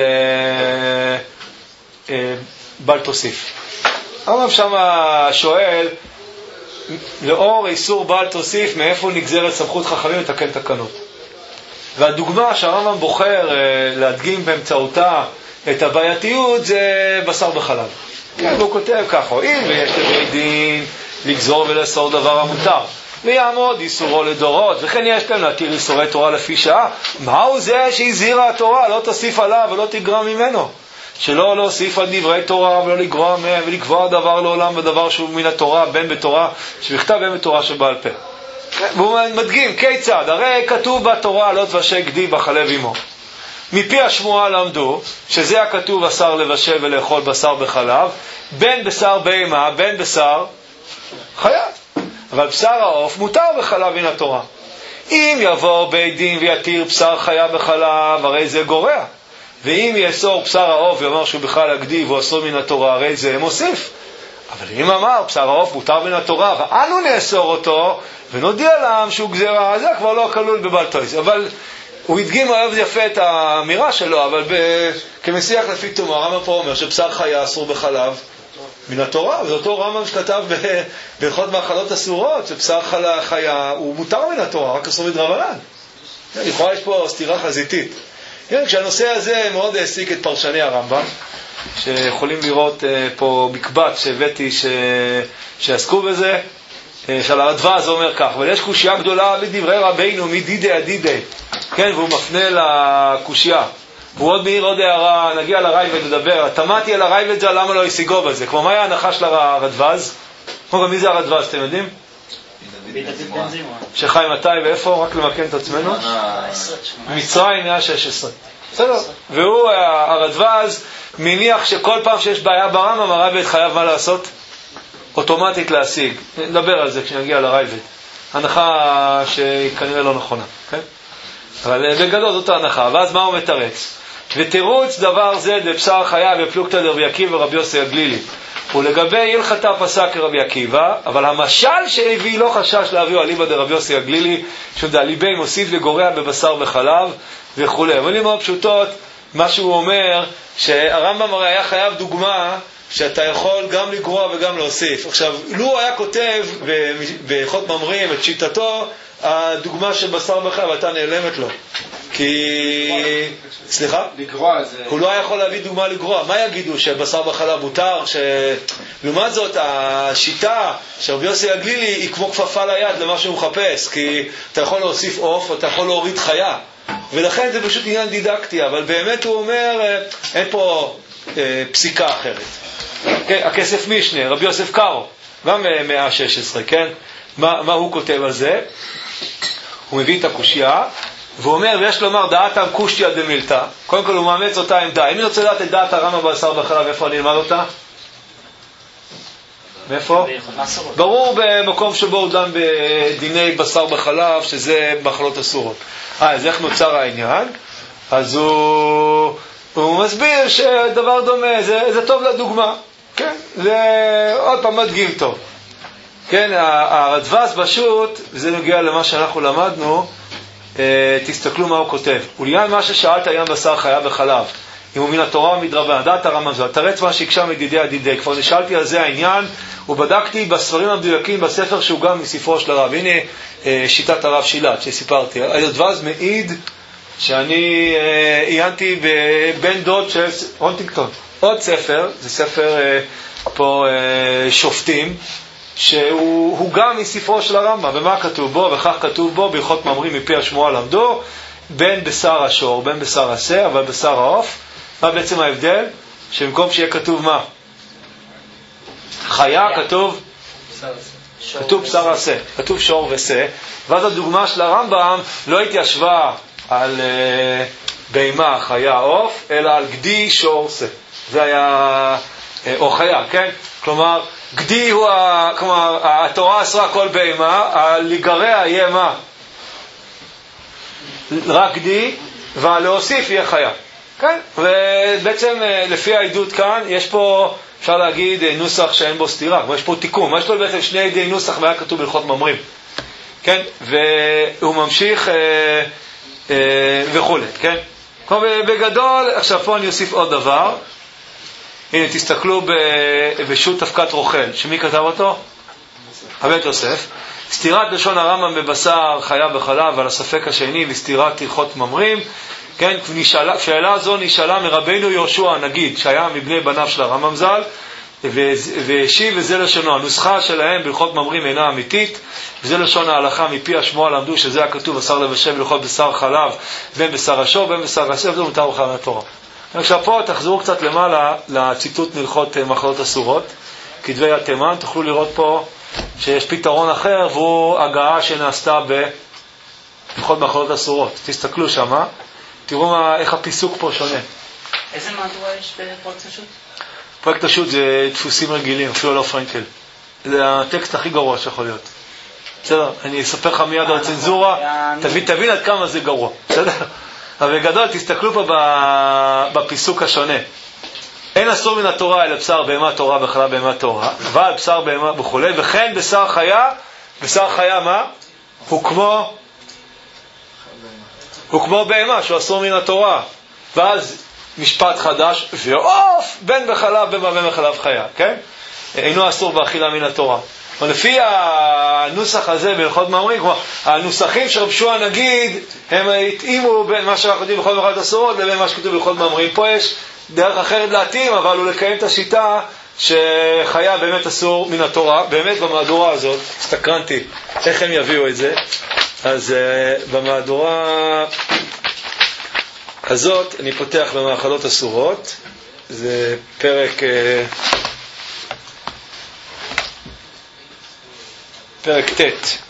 בל תוסיף. הרמב"ם שם שואל, לאור איסור בל תוסיף, מאיפה נגזרת סמכות חכמים לתקן תקנות? והדוגמה שהרמב"ם בוחר להדגים באמצעותה את הבעייתיות זה בשר בחלב. כן, הוא כותב ככה, אם יש לבית דין לגזור ולאסור דבר המותר, ויעמוד איסורו לדורות, וכן יש להם להתיר איסורי תורה לפי שעה, מהו זה שהזהירה התורה? לא תוסיף עליו ולא תגרע ממנו. שלא להוסיף על דברי תורה ולא לגרוע מהם, ולקבוע דבר לעולם בדבר שהוא מן התורה, בין בתורה שבכתב בין בתורה שבעל פה. והוא מדגים, כיצד? הרי כתוב בתורה לא תבשל גדי בחלב עמו. מפי השמועה למדו שזה הכתוב אסר לבשל ולאכול בשר בחלב, בין בשר בהמה, בין בשר חיה. אבל בשר העוף מותר בחלב מן התורה. אם יבוא בית דין ויתיר בשר חיה בחלב, הרי זה גורע. ואם יאסור בשר העוף ואומר שהוא בכלל הגדי והוא אסור מן התורה, הרי זה מוסיף. אבל אם אמר בשר העוף מותר מן התורה ואנו נאסור אותו ונודיע להם שהוא גזירה, זה כבר לא כלול בבל תויס. אבל הוא הדגים אוהב יפה את האמירה שלו, אבל כמשיח לפי תומה, הרמב"ם פה אומר שבשר חיה אסור בחלב מן התורה, וזה אותו רמב"ם שכתב בהלכות מאכלות אסורות, שבשר חיה הוא מותר מן התורה, רק אסור מדרבנן. לכאורה יש פה סתירה חזיתית. כשהנושא הזה מאוד העסיק את פרשני הרמב"ם, שיכולים לראות פה מקבץ שהבאתי שעסקו בזה, של הרדווז אומר כך, אבל יש קושיה גדולה בדברי רבינו מדידי עדידי, כן, והוא מפנה לקושיה. הוא עוד מעיר עוד הערה, נגיע לרייבד לדבר, תמדתי על הרייבד זה למה לא השיגו בזה, כמו מה היה ההנחה של הרדווז? כמו גם מי זה הרדווז, אתם יודעים? שחי מתי ואיפה? רק למקן את עצמנו. מצרים 116. בסדר. והוא הרדווז מניח שכל פעם שיש בעיה ברמב"ם הרייבד חייב מה לעשות? אוטומטית להשיג. נדבר על זה כשנגיע לרייבד. הנחה שכנראה לא נכונה, כן? אבל בגדול זאת ההנחה. ואז מה הוא מתרץ? ותירוץ דבר זה לבשר חיה בפלוגתא דרבי עקיבא ורבי יוסי הגלילי. ולגבי הלכתה פסק כרבי עקיבא, אבל המשל שהביא לא חשש להביאו אליבא דרבי יוסי הגלילי, ליבי מוסיף וגורע בבשר וחלב וכו'. אבל מאוד פשוטות, מה שהוא אומר, שהרמב"ם הרי היה חייב דוגמה שאתה יכול גם לגרוע וגם להוסיף. עכשיו, לו היה כותב בהלכות ממרים את שיטתו, הדוגמה של בשר בחלב הייתה נעלמת לו. כי... סליחה? לגרוע זה... הוא לא היה יכול להביא דוגמה לגרוע. מה יגידו? שבשר בחלב מותר? לעומת זאת, השיטה של רבי יוסי הגלילי היא כמו כפפה ליד למה שהוא מחפש. כי אתה יכול להוסיף עוף, אתה יכול להוריד חיה. ולכן זה פשוט עניין דידקטי. אבל באמת הוא אומר, אין פה פסיקה אחרת. כן, הכסף משנה, רבי יוסף קארו, גם 116, כן? מה הוא כותב על זה? הוא מביא את הקושיה, והוא אומר, ויש לומר דעתם קושיה דמילתא. קודם כל הוא מאמץ אותה עמדה. אם אני רוצה לדעת את דעת הרמב"ם בשר בחלב, איפה אני אלמד אותה? מאיפה? ברור במקום שבו הוא דן בדיני בשר בחלב, שזה מחלות אסורות. אז איך נוצר העניין? אז הוא מסביר שדבר דומה, זה טוב לדוגמה. כן? זה עוד פעם מדגים טוב. כן, הרדווז פשוט, וזה נוגע למה שאנחנו למדנו, תסתכלו מה הוא כותב. ולעניין מה ששאלת עניין בשר חיה בחלב, אם הוא מן התורה או מדרבנן, דעת הרמב"ם זו, תרץ מה שהקשה מדידי עדידי. כבר נשאלתי על זה העניין, ובדקתי בספרים המדויקים בספר שהוא גם מספרו של הרב. הנה שיטת הרב שילת שסיפרתי. הרדווז מעיד שאני עיינתי בבן דוד של הונטינגטון. עוד ספר, זה ספר פה שופטים, שהוא גם מספרו של הרמב"ם. ומה כתוב בו? וכך כתוב בו, בהלכות ממרים מפי השמועה למדו, בין בשר השור, בין בשר השה, אבל בשר העוף. מה בעצם ההבדל? שבמקום שיהיה כתוב מה? חיה, כתוב בשר השה, כתוב שור ושה. ואז הדוגמה של הרמב"ם לא התיישבה על בהמה, חיה, עוף, אלא על גדי, שור, שה. זה היה, או חיה, כן? כלומר, גדי הוא, כלומר, התורה אסרה כל בהמה, לגרע יהיה מה? רק גדי, ולהוסיף יהיה חיה. כן? ובעצם לפי העדות כאן, יש פה אפשר להגיד נוסח שאין בו סתירה, אבל יש פה תיקון. מה יש לו בעצם שני ידי נוסח והיה כתוב בהלכות ממרים. כן? והוא ממשיך וכו'. כן? בגדול, עכשיו פה אני אוסיף עוד דבר. הנה, תסתכלו בשו"ת תפקת רוכל. שמי כתב אותו? הבית יוסף. סתירת לשון הרמב"ם בבשר חיה בחלב על הספק השני וסתירת הלכות ממרים. כן, שאלה זו נשאלה מרבינו יהושע הנגיד, שהיה מבני בניו של הרמב"ם ז"ל, והשיב וזה לשונו. הנוסחה שלהם בהלכות ממרים אינה אמיתית, וזה לשון ההלכה מפי השמועה למדו שזה הכתוב בשר לבשל בהלכות בשר חלב, בין בשר השור בין בשר הסף, זה מותר בכלל מהתורה. עכשיו פה תחזרו קצת למעלה לציטוט מהלכות מחלות אסורות, כתבי יד תימן, תוכלו לראות פה שיש פתרון אחר, והוא הגעה שנעשתה בהלכות מחלות אסורות. תסתכלו שמה, תראו איך הפיסוק פה שונה. איזה מהדורה יש בפרויקט השו"ת? פרויקט השו"ת זה דפוסים רגילים, אפילו לא פרנקל. זה הטקסט הכי גרוע שיכול להיות. בסדר? אני אספר לך מיד על צנזורה, תבין עד כמה זה גרוע. בסדר? אבל בגדול תסתכלו פה בפיסוק השונה. אין אסור מן התורה אלא בשר בהמה תורה וחלב בהמה תורה, אבל בשר בהמה וכו', וכן בשר חיה מה? הוא כמו בהמה שהוא אסור מן התורה. ואז משפט חדש, ועוף בין בחלב בהמה בין בחלב חיה, כן? אינו אסור באכילה מן התורה. ולפי הנוסח הזה בהלכות ממרים, כמו הנוסחים שרב יהושע נגיד, הם התאימו בין מה שאנחנו יודעים בהלכות מחלות אסורות לבין מה שכתוב בהלכות ממרים. פה יש דרך אחרת להתאים, אבל הוא לקיים את השיטה שחיה באמת אסור מן התורה. באמת במהדורה הזאת, הסתקרנתי איך הם יביאו את זה. אז במהדורה הזאת אני פותח במאכלות אסורות, זה פרק ט',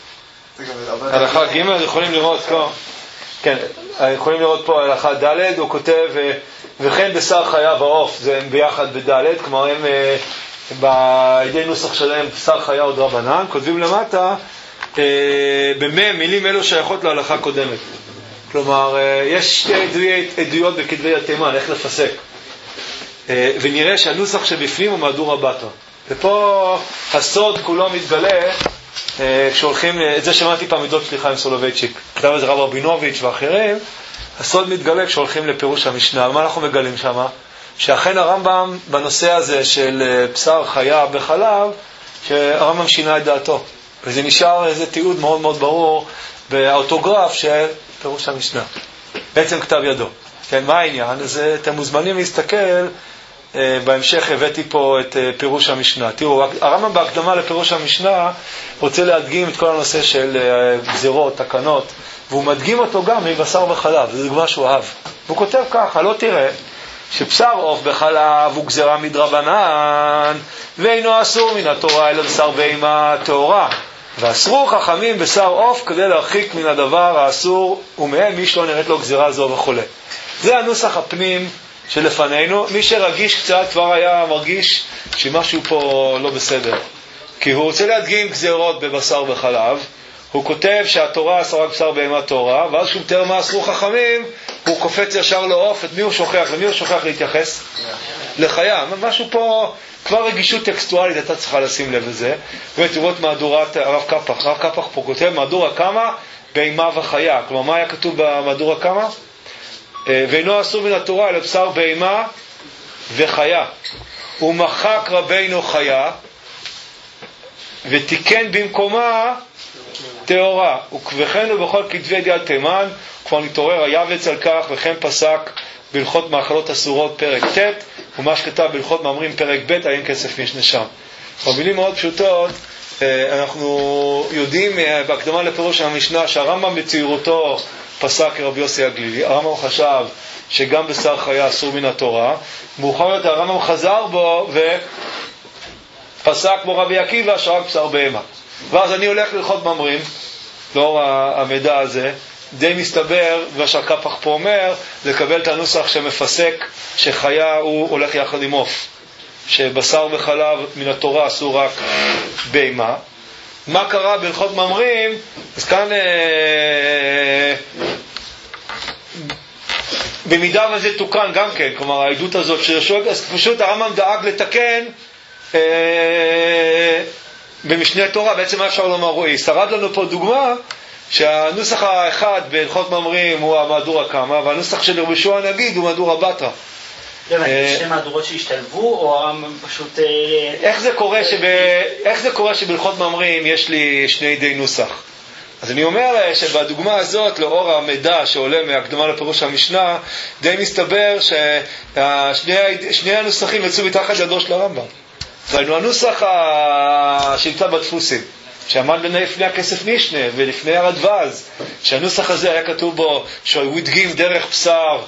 הלכה ג', יכולים לראות פה, כן, יכולים לראות פה הלכה ד', הוא כותב וכן בשר חיה ועוף, זה הם ביחד בד', כלומר הם בידי נוסח שלהם בשר חיה עוד רבנן, כותבים למטה במם מילים אלו שייכות להלכה קודמת. כלומר, יש שתי עדויות בכתבי יד תימן, איך לפסק. ונראה שהנוסח שבפנים הוא מהדורה בתרא. ופה הסוד כולו מתגלה כשהולכים, את זה שמעתי פעם מדוד שליחה עם סולובייצ'יק, כתב את זה רב רבינוביץ' ואחרים. הסוד מתגלה כשהולכים לפירוש המשנה. מה אנחנו מגלים שם? שאכן הרמב"ם בנושא הזה של בשר חיה בחלב, שהרמב"ם שינה את דעתו. וזה נשאר איזה תיעוד מאוד מאוד ברור באוטוגרף של פירוש המשנה. בעצם כתב ידו. כן, מה העניין? אז אתם מוזמנים להסתכל, בהמשך הבאתי פה את פירוש המשנה. תראו, הרמב"ם בהקדמה לפירוש המשנה רוצה להדגים את כל הנושא של גזירות, תקנות, והוא מדגים אותו גם מבשר וחלב. זה דוגמה שהוא אהב. והוא כותב ככה, לא תראה שבשר עוף בחלב הוא גזירה מדרבנן, ואינו אסור מן התורה אלא בשר בהמה טהורה. ואסרו חכמים בשר עוף כדי להרחיק מן הדבר האסור, ומהם מי שלא נראית לו גזירה זו וכו'. זה הנוסח הפנים שלפנינו. מי שרגיש קצת כבר היה מרגיש שמשהו פה לא בסדר, כי הוא רוצה להדגים גזירות בבשר בחלב. הוא כותב שהתורה אסרה בשר בהמה טהורה, ואז שהוא מתאר מה אסרו חכמים, הוא קופץ ישר לעוף. את מי הוא שוכח? למי הוא שוכח להתייחס? לחיה. משהו פה כבר רגישות טקסטואלית הייתה צריכה לשים לב לזה. ותראו מהדורת הרב קפח. הרב קפח פה כותב מהדורה כמה בהמה וחיה. כלומר, מה היה כתוב במהדורה כמה? ואינו אסור מן התורה אלא בשר בהמה וחיה. הוא מחק רבינו חיה ותיקן במקומה טהורה. וכן הוא בכל כתבי יד תימן כבר נתעורר היבץ על כך, וכן פסק בהלכות מאכלות אסורות פרק ט', ומה שכתב בהלכות ממרים פרק ב', אין כסף משנה שם. במילים מאוד פשוטות, אנחנו יודעים בהקדמה לפירוש המשנה שהרמב"ם בצעירותו פסק כרבי יוסי הגלילי. הרמב"ם חשב שגם בשר חיה אסור מן התורה. מאוחר יותר הרמב"ם חזר בו ופסק כמו רבי עקיבא שרק בשר בהמה. ואז אני הולך להלכות ממרים, לאור המידע הזה, די מסתבר, והשקפח פה אומר, לקבל את הנוסח שמפסק שחיה הוא הולך יחד עם עוף, שבשר וחלב מן התורה אסור רק בהמה. מה קרה בהלכות ממרים? אז כאן במידה וזה תוקן גם כן, כלומר העדות הזאת אז פשוט הרמב"ם דאג לתקן במשנה תורה. בעצם מה אפשר לומר, רואי, שרד לנו פה דוגמה שהנוסח האחד בהלכות ממרים הוא המהדורה קמא, והנוסח של רבי יהושע הנגיד הוא מהדורה בתרא. שתי מהדורות שהשתלבו, או הרמב"ם פשוט... איך זה קורה שבהלכות ממרים יש לי שני עדי נוסח? אז אני אומר שבדוגמה הזאת, לאור המידע שעולה מהקדמה לפירוש המשנה, די מסתבר ששני הנוסחים יצאו מתחת ידו של הרמב"ם. ראינו הנוסח שנמצא בדפוסים, שעמד לפני הכסף משנה ולפני הרדווז, שהנוסח הזה היה כתוב בו שהוא הדגים דרך בשר,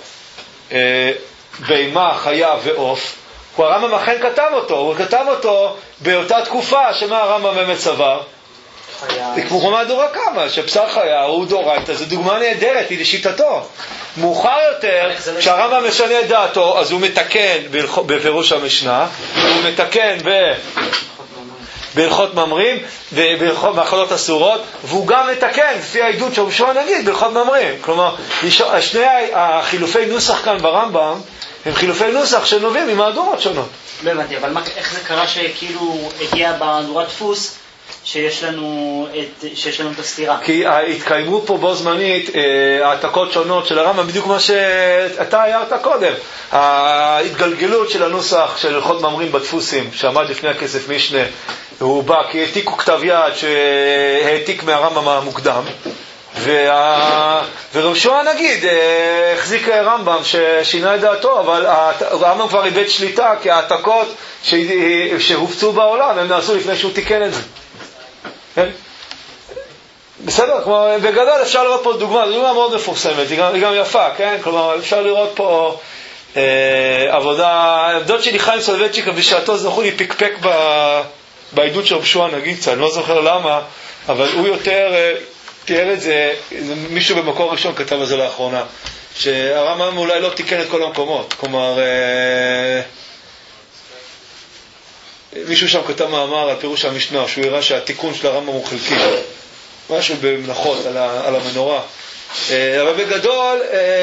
בהמה, חיה ועוף. הוא הרמב"ם אכן כתב אותו, הוא כתב אותו באותה תקופה שמה הרמב"ם באמת סבר. זה כמו מהדורה קמא, שבשר חיה הוא דאורייתא, זו דוגמה נהדרת, היא לשיטתו. מאוחר יותר, כשהרמב"ם משנה את דעתו, אז הוא מתקן בפירוש המשנה, הוא מתקן בהלכות ממרים, בהלכות מאכלות אסורות, והוא גם מתקן, לפי העדות של רבי יהושע הנגיד, בהלכות ממרים. כלומר, שני החילופי נוסח כאן ברמב"ם, הם חילופי נוסח שנובעים ממהדורות שונות. לא הבנתי, אבל איך זה קרה שכאילו הגיע במהדורת דפוס, שיש לנו את הסתירה? כי התקיימו פה בו זמנית העתקות שונות של הרמב"ם, בדיוק מה שאתה הערת קודם. ההתגלגלות של הנוסח של הלכות ממרים בדפוסים, שעמד לפני הכסף משנה, הוא בא כי העתיקו כתב יד שהעתיק מהרמב"ם המוקדם, ורבי יהושע הנגיד החזיק רמב"ם ששינה את דעתו, אבל הרמב"ם כבר איבד שליטה, כי העתקות שהופצו בעולם הם נעשו לפני שהוא תיקן את זה. בסדר, כלומר, בגדול אפשר לראות פה דוגמה מאוד מפורסמת, היא גם יפה, כן? כלומר, אפשר לראות פה עבודה, דוד שלי חיים סולובייצ'יק בשעתו זכו לי פקפק בעדות של רבי יהושע הנגיד, אני לא זוכר למה, אבל הוא יותר תיאר את זה, מישהו במקור ראשון כתב על זה לאחרונה, שהרמב"ם אולי לא תיקן את כל המקומות, כלומר, מישהו שם כתב מאמר על פירוש המשנה, שהוא הראה שהתיקון של הרמב"ם הוא חלקי, משהו במנחות על המנורה. אבל בגדול,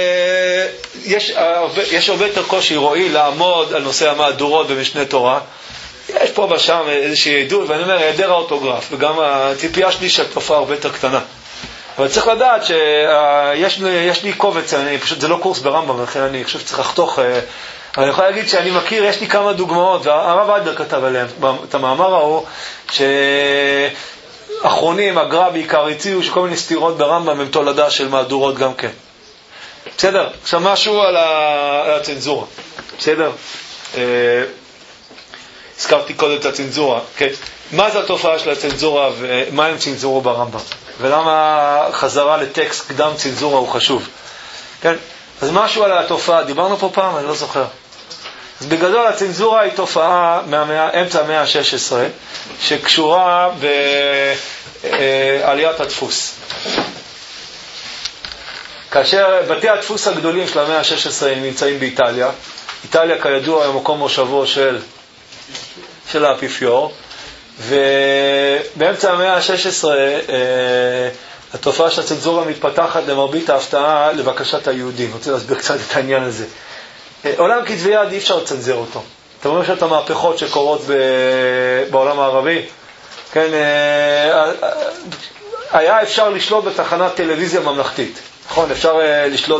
יש הרבה יותר קושי רואי לעמוד על נושא המהדורות במשנה תורה. יש פה ושם איזושהי עדות, ואני אומר, היעדר האוטוגרף, וגם הציפייה שלי שהתופעה הרבה יותר קטנה. אבל צריך לדעת שיש לי קובץ, פשוט זה לא קורס ברמב"ם, לכן אני חושב שצריך לחתוך, אבל אני יכול להגיד שאני מכיר, יש לי כמה דוגמאות, והרב אדלר כתב עליהם, את המאמר ההוא, שאחרונים, הגר"א בעיקר הציעו שכל מיני סתירות ברמב"ם הם תולדה של מהדורות גם כן. בסדר? עכשיו משהו על הצנזורה. בסדר? הזכרתי קודם את הצנזורה. כן. מה זה התופעה של הצנזורה ומה הם צנזורו ברמב"ם? ולמה חזרה לטקסט קדם צנזורה הוא חשוב? כן? אז משהו על התופעה, דיברנו פה פעם, אני לא זוכר. אז בגדול הצנזורה היא תופעה מאמצע המאה ה-16, שקשורה בעליית הדפוס. כאשר בתי הדפוס הגדולים של המאה ה-16 נמצאים באיטליה, איטליה כידוע היא מקום מושבו של האפיפיור, ובאמצע המאה ה-16 התופעה של הצנזורה מתפתחת למרבית ההפתעה לבקשת היהודים. אני רוצה להסביר קצת את העניין הזה. עולם כתבי יד אי אפשר לצנזר אותו. אתם רואים שאת המהפכות שקורות בעולם הערבי, כן, היה אפשר לשלוט בתחנת טלוויזיה ממלכתית. נכון, אפשר לשלוט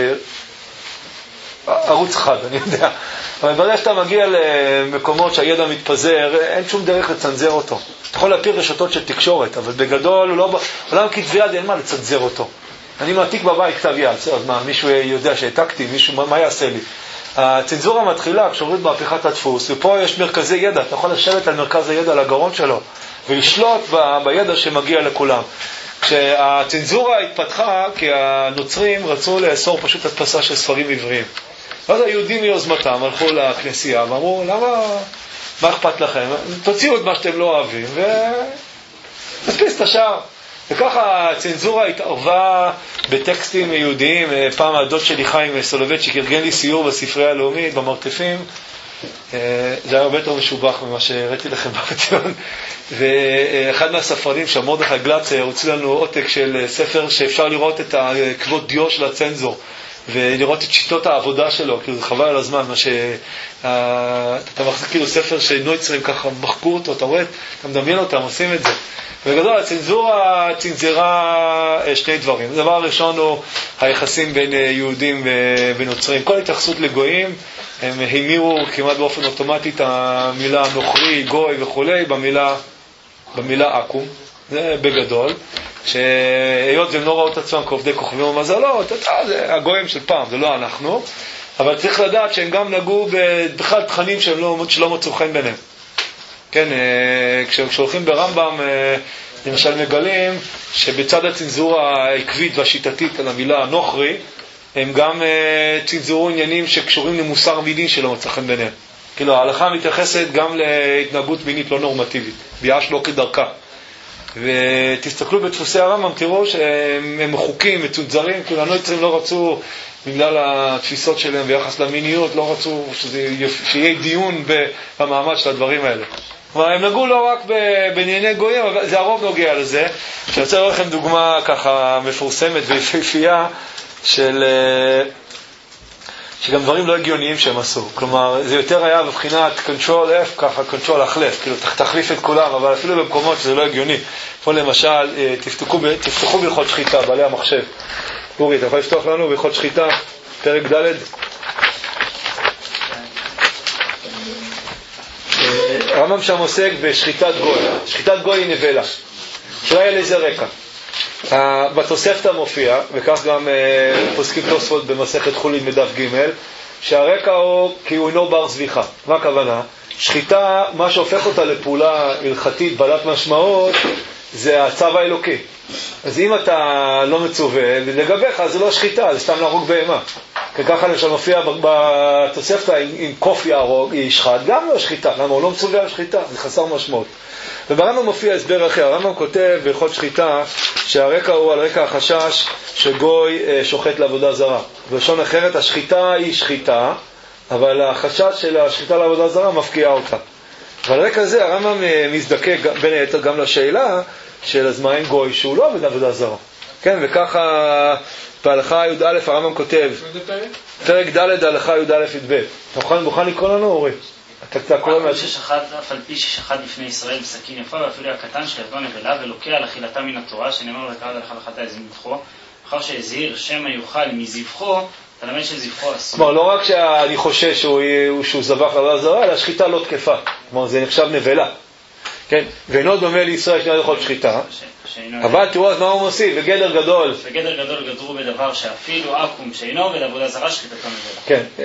בערוץ אחד, אני יודע. אבל ברגע שאתה מגיע למקומות שהידע מתפזר, אין שום דרך לצנזר אותו. אתה יכול להפיל רשתות של תקשורת, אבל בגדול עולם כתבי יד אין מה לצנזר אותו. אני מעתיק בבית כתב יד, אז מה, מישהו יודע שהעתקתי, מה יעשה לי? הצנזורה מתחילה כשאומרים מהפכת הדפוס, ופה יש מרכזי ידע, אתה יכול לשבת על מרכז הידע על הגרון שלו, ולשלוט בידע שמגיע לכולם. כשהצנזורה התפתחה, כי הנוצרים רצו לאסור פשוט הדפסה של ספרים עבריים. ואז היהודים מיוזמתם הלכו לכנסייה ואמרו, מה אכפת לכם? תוציאו את מה שאתם לא אוהבים ותדפיס את השאר. וככה הצנזורה התערבה בטקסטים יהודיים. פעם הדוד שלי חיים סולובייצ'יק ארגן לי סיור בספרייה הלאומית במרתפים. זה היה הרבה יותר משובח ממה שהראיתי לכם באקציון. ואחד מהספרדים שם, מרדכי גלצר, הוציא לנו עותק של ספר שאפשר לראות את כבוד דיו של הצנזור. ולראות את שיטות העבודה שלו, כאילו זה חבל על הזמן, מה אתה מחזיק כאילו ספר שנויצרים ככה מחקו אותו, אתה רואה, אתה מדמיין אותם, עושים את זה. בגדול, הצנזורה צנזרה שני דברים. הדבר הראשון הוא היחסים בין יהודים ונוצרים. כל התייחסות לגויים, הם המירו כמעט באופן אוטומטי את המילה נוכרי, גוי וכולי, במילה אקום. זה בגדול. שהיות והם לא ראו את עצמם כעובדי כוכבים ומזלות, זה הגויים של פעם, זה לא אנחנו. אבל צריך לדעת שהם גם נגעו בכלל תכנים שלא מצאו חן ביניהם. כן, כשהולכים ברמב"ם, למשל מגלים שבצד הצנזורה העקבית והשיטתית על המילה נוכרי, הם גם צנזורו עניינים שקשורים למוסר מיני שלא מצא חן ביניהם. כאילו, ההלכה מתייחסת גם להתנהגות מינית לא נורמטיבית, ביאה שלא כדרכה. ותסתכלו בדפוסי הרמב"ם, תראו שהם מחוקים, מצונזרים, כאילו הנוצרים לא רצו, בגלל התפיסות שלהם ביחס למיניות, לא רצו שיהיה דיון במעמד של הדברים האלה. כלומר, הם נגעו לא רק בענייני גויים, אבל זה הרוב נוגע לזה. שאני רוצה לראות לכם דוגמה ככה מפורסמת ויפהפייה שגם דברים לא הגיוניים שהם עשו. כלומר, זה יותר היה בבחינת Control F, ככה Control החלף, כאילו תחליף את כולם, אבל אפילו במקומות שזה לא הגיוני. פה למשל, תפתחו בהלכות שחיטה, בעלי המחשב. אורי, אתה יכול לפתוח לנו בהלכות שחיטה, פרק ד'. הרמב"ם שם עוסק בשחיטת גוי. שחיטת גוי היא נבלה. שאלה על איזה רקע. בתוספתא מופיע, וכך גם פוסקים תוספות במסכת חולין בדף ג', שהרקע הוא כי הוא אינו בר זביחה. מה הכוונה? שחיטה, מה שהופך אותה לפעולה הלכתית בעלת משמעות, זה הצו האלוקי. אז אם אתה לא מצווה, לגביך זה לא שחיטה, זה סתם להרוג בהמה. ככה למשל מופיע בתוספתא אם קוף יהרוג, ישחט, גם לא שחיטה. למה? הוא לא מצווה על שחיטה, זה חסר משמעות. וברמב"ם מופיע הסבר אחר. הרמב"ם כותב בהלכות שחיטה שהרקע הוא על רקע החשש שגוי שוחט לעבודה זרה. בלשון אחרת, השחיטה היא שחיטה, אבל החשש של השחיטה לעבודה זרה מפקיע אותה. ועל רקע זה הרמב"ם מזדקק בין היתר גם לשאלה של אז מה אין גוי שהוא לא בעבודה זרה. כן, וככה בהלכה י"א הרמב"ם כותב, פרק ד' הלכה י"א י"ב. אתה מוכן לקרוא לנו, אורי? אף על פי ששחט בפני ישראל בסכין יפה, ואפילו הקטן שידו נבלה ולוקח על אכילתה מן התורה, שנאמר וקרא להלכה לחטא זבחו, אחר שהזהיר שמא יאכל מזבחו, תלמד שזבחו אסור. כלומר, לא רק שאני חושש שהוא זבח לעבודה זרה, אלא השחיטה לא תקפה. כלומר, זה נחשב נבלה. כן, ואינו דומה לישראל שני הלכות שחיטה. אבל תראו אז מה הוא מוסיף, בגדר גדול. בגדר גדול גדרו בדבר שאפילו אקום שאינו עובד עבודה זרה, שחיטתו נבלה. כן.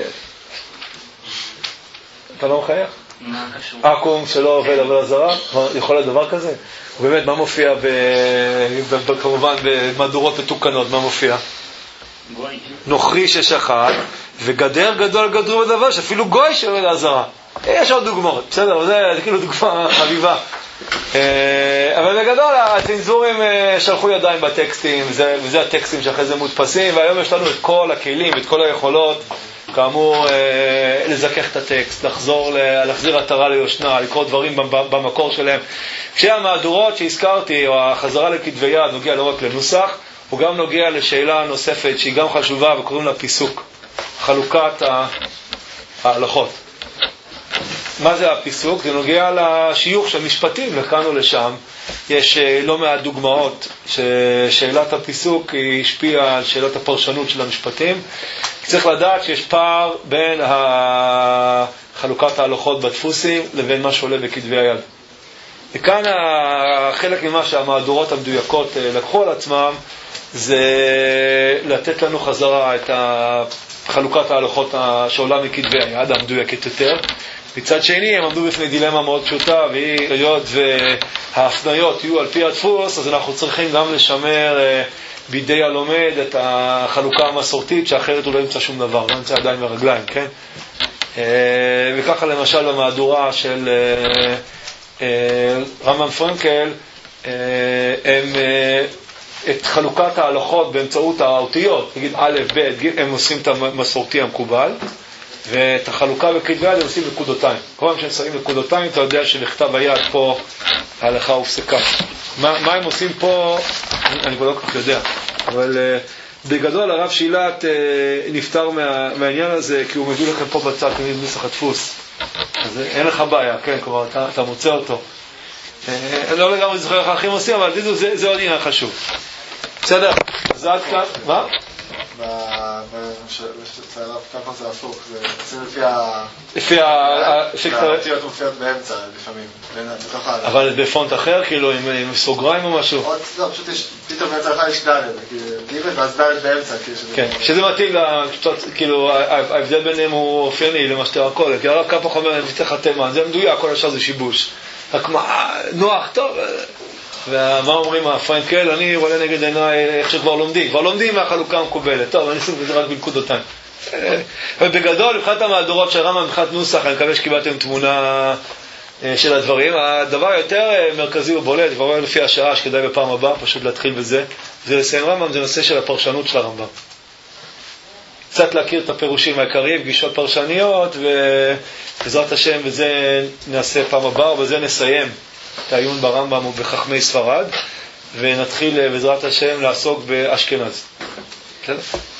אתה לא מחייך? מה קשור? אקום שלא עובד עבודה זרה? יכול להיות דבר כזה? ובאמת, מה מופיע כמובן במהדורות מתוקנות? מה מופיע? גוי. נוכרי ששחט, וגדר גדול גדרו בדבר שאפילו גוי שעובד עבודה זרה. יש עוד דוגמאות, בסדר? זה כאילו דוגמה חביבה. אבל בגדול, הצנזורים שלחו ידיים בטקסטים, וזה הטקסטים שאחרי זה מודפסים, והיום יש לנו את כל הכלים, את כל היכולות, כאמור, לזכך את הטקסט, להחזיר עטרה ליושנה, לקרוא דברים במקור שלהם. כשהמהדורות שהזכרתי, או החזרה לכתבי יד, נוגע לא רק לנוסח, הוא גם נוגע לשאלה נוספת שהיא גם חשובה, וקוראים לה פיסוק, חלוקת ההלכות. מה זה הפיסוק? זה נוגע לשיוך של משפטים, לכאן או לשם. יש לא מעט דוגמאות ששאלת הפיסוק היא השפיעה על שאלת הפרשנות של המשפטים. צריך לדעת שיש פער בין חלוקת ההלכות בדפוסים לבין מה שעולה בכתבי היד. וכאן חלק ממה שהמהדורות המדויקות לקחו על עצמם זה לתת לנו חזרה את חלוקת ההלכות שעולה מכתבי היד המדויקת יותר. מצד שני, הם עמדו בפני דילמה מאוד פשוטה, והיות וההפניות יהיו על פי הדפוס, אז אנחנו צריכים גם לשמר בידי הלומד את החלוקה המסורתית, שאחרת הוא לא ימצא שום דבר, לא ימצא ידיים ורגליים, כן? וככה למשל במהדורה של רמב"ם פרנקל, הם את חלוקת ההלכות באמצעות האותיות, נגיד א', ב', ג', הם עושים את המסורתי המקובל, ואת החלוקה בכתבי יד הם עושים נקודותיים. כל פעם שהם שמים נקודותיים, אתה יודע שלכתב היד פה ההלכה הופסקה. מה הם עושים פה, אני כבר לא כך יודע, אבל בגדול הרב שילת נפטר מהעניין הזה, כי הוא מביא לכם פה בצד תמיד נוסח הדפוס. אז אין לך בעיה, כן, כלומר אתה מוצא אותו. לא לגמרי זוכר איך האחים עושים, אבל זה עוד עניין חשוב. בסדר? אז עד כאן, מה? ככה זה הפוך, זה לפי האותיות מופיעות באמצע לפעמים, אבל בפונט אחר, כאילו עם סוגריים או משהו? לא, פשוט יש, פתאום באמצע אחד יש ד' ג' ואז ד' באמצע. כן, שזה מתאים, כאילו ההבדל ביניהם הוא אופייני למשטר הכל, כי הרב כפח אומר, נפתח התימן, זה מדויק, כל השאר זה שיבוש. רק מה, נוח, טוב, ומה אומרים הפרנקל, אני רואה נגד עיניי איך שכבר לומדים מהחלוקה המקובלת. טוב, אני אשים את זה רק בנקודותיים. ובגדול, מבחינת המהדורות של רמב"ם, מבחינת נוסח, אני מקווה שקיבלתם תמונה של הדברים. הדבר היותר מרכזי ובולט, כבר רואה לפי השעה שכדאי בפעם הבאה, פשוט להתחיל בזה, זה לסיים רמב"ם, זה נושא של הפרשנות של הרמב"ם. קצת להכיר את הפירושים העיקריים, פגישות פרשניות, ובעזרת השם, וזה נעשה פעם הבאה, ובזה נסיים את העיון ברמב"ם ובחכמי ספרד, ונתחיל בעזרת השם לעסוק באשכנז. בסדר?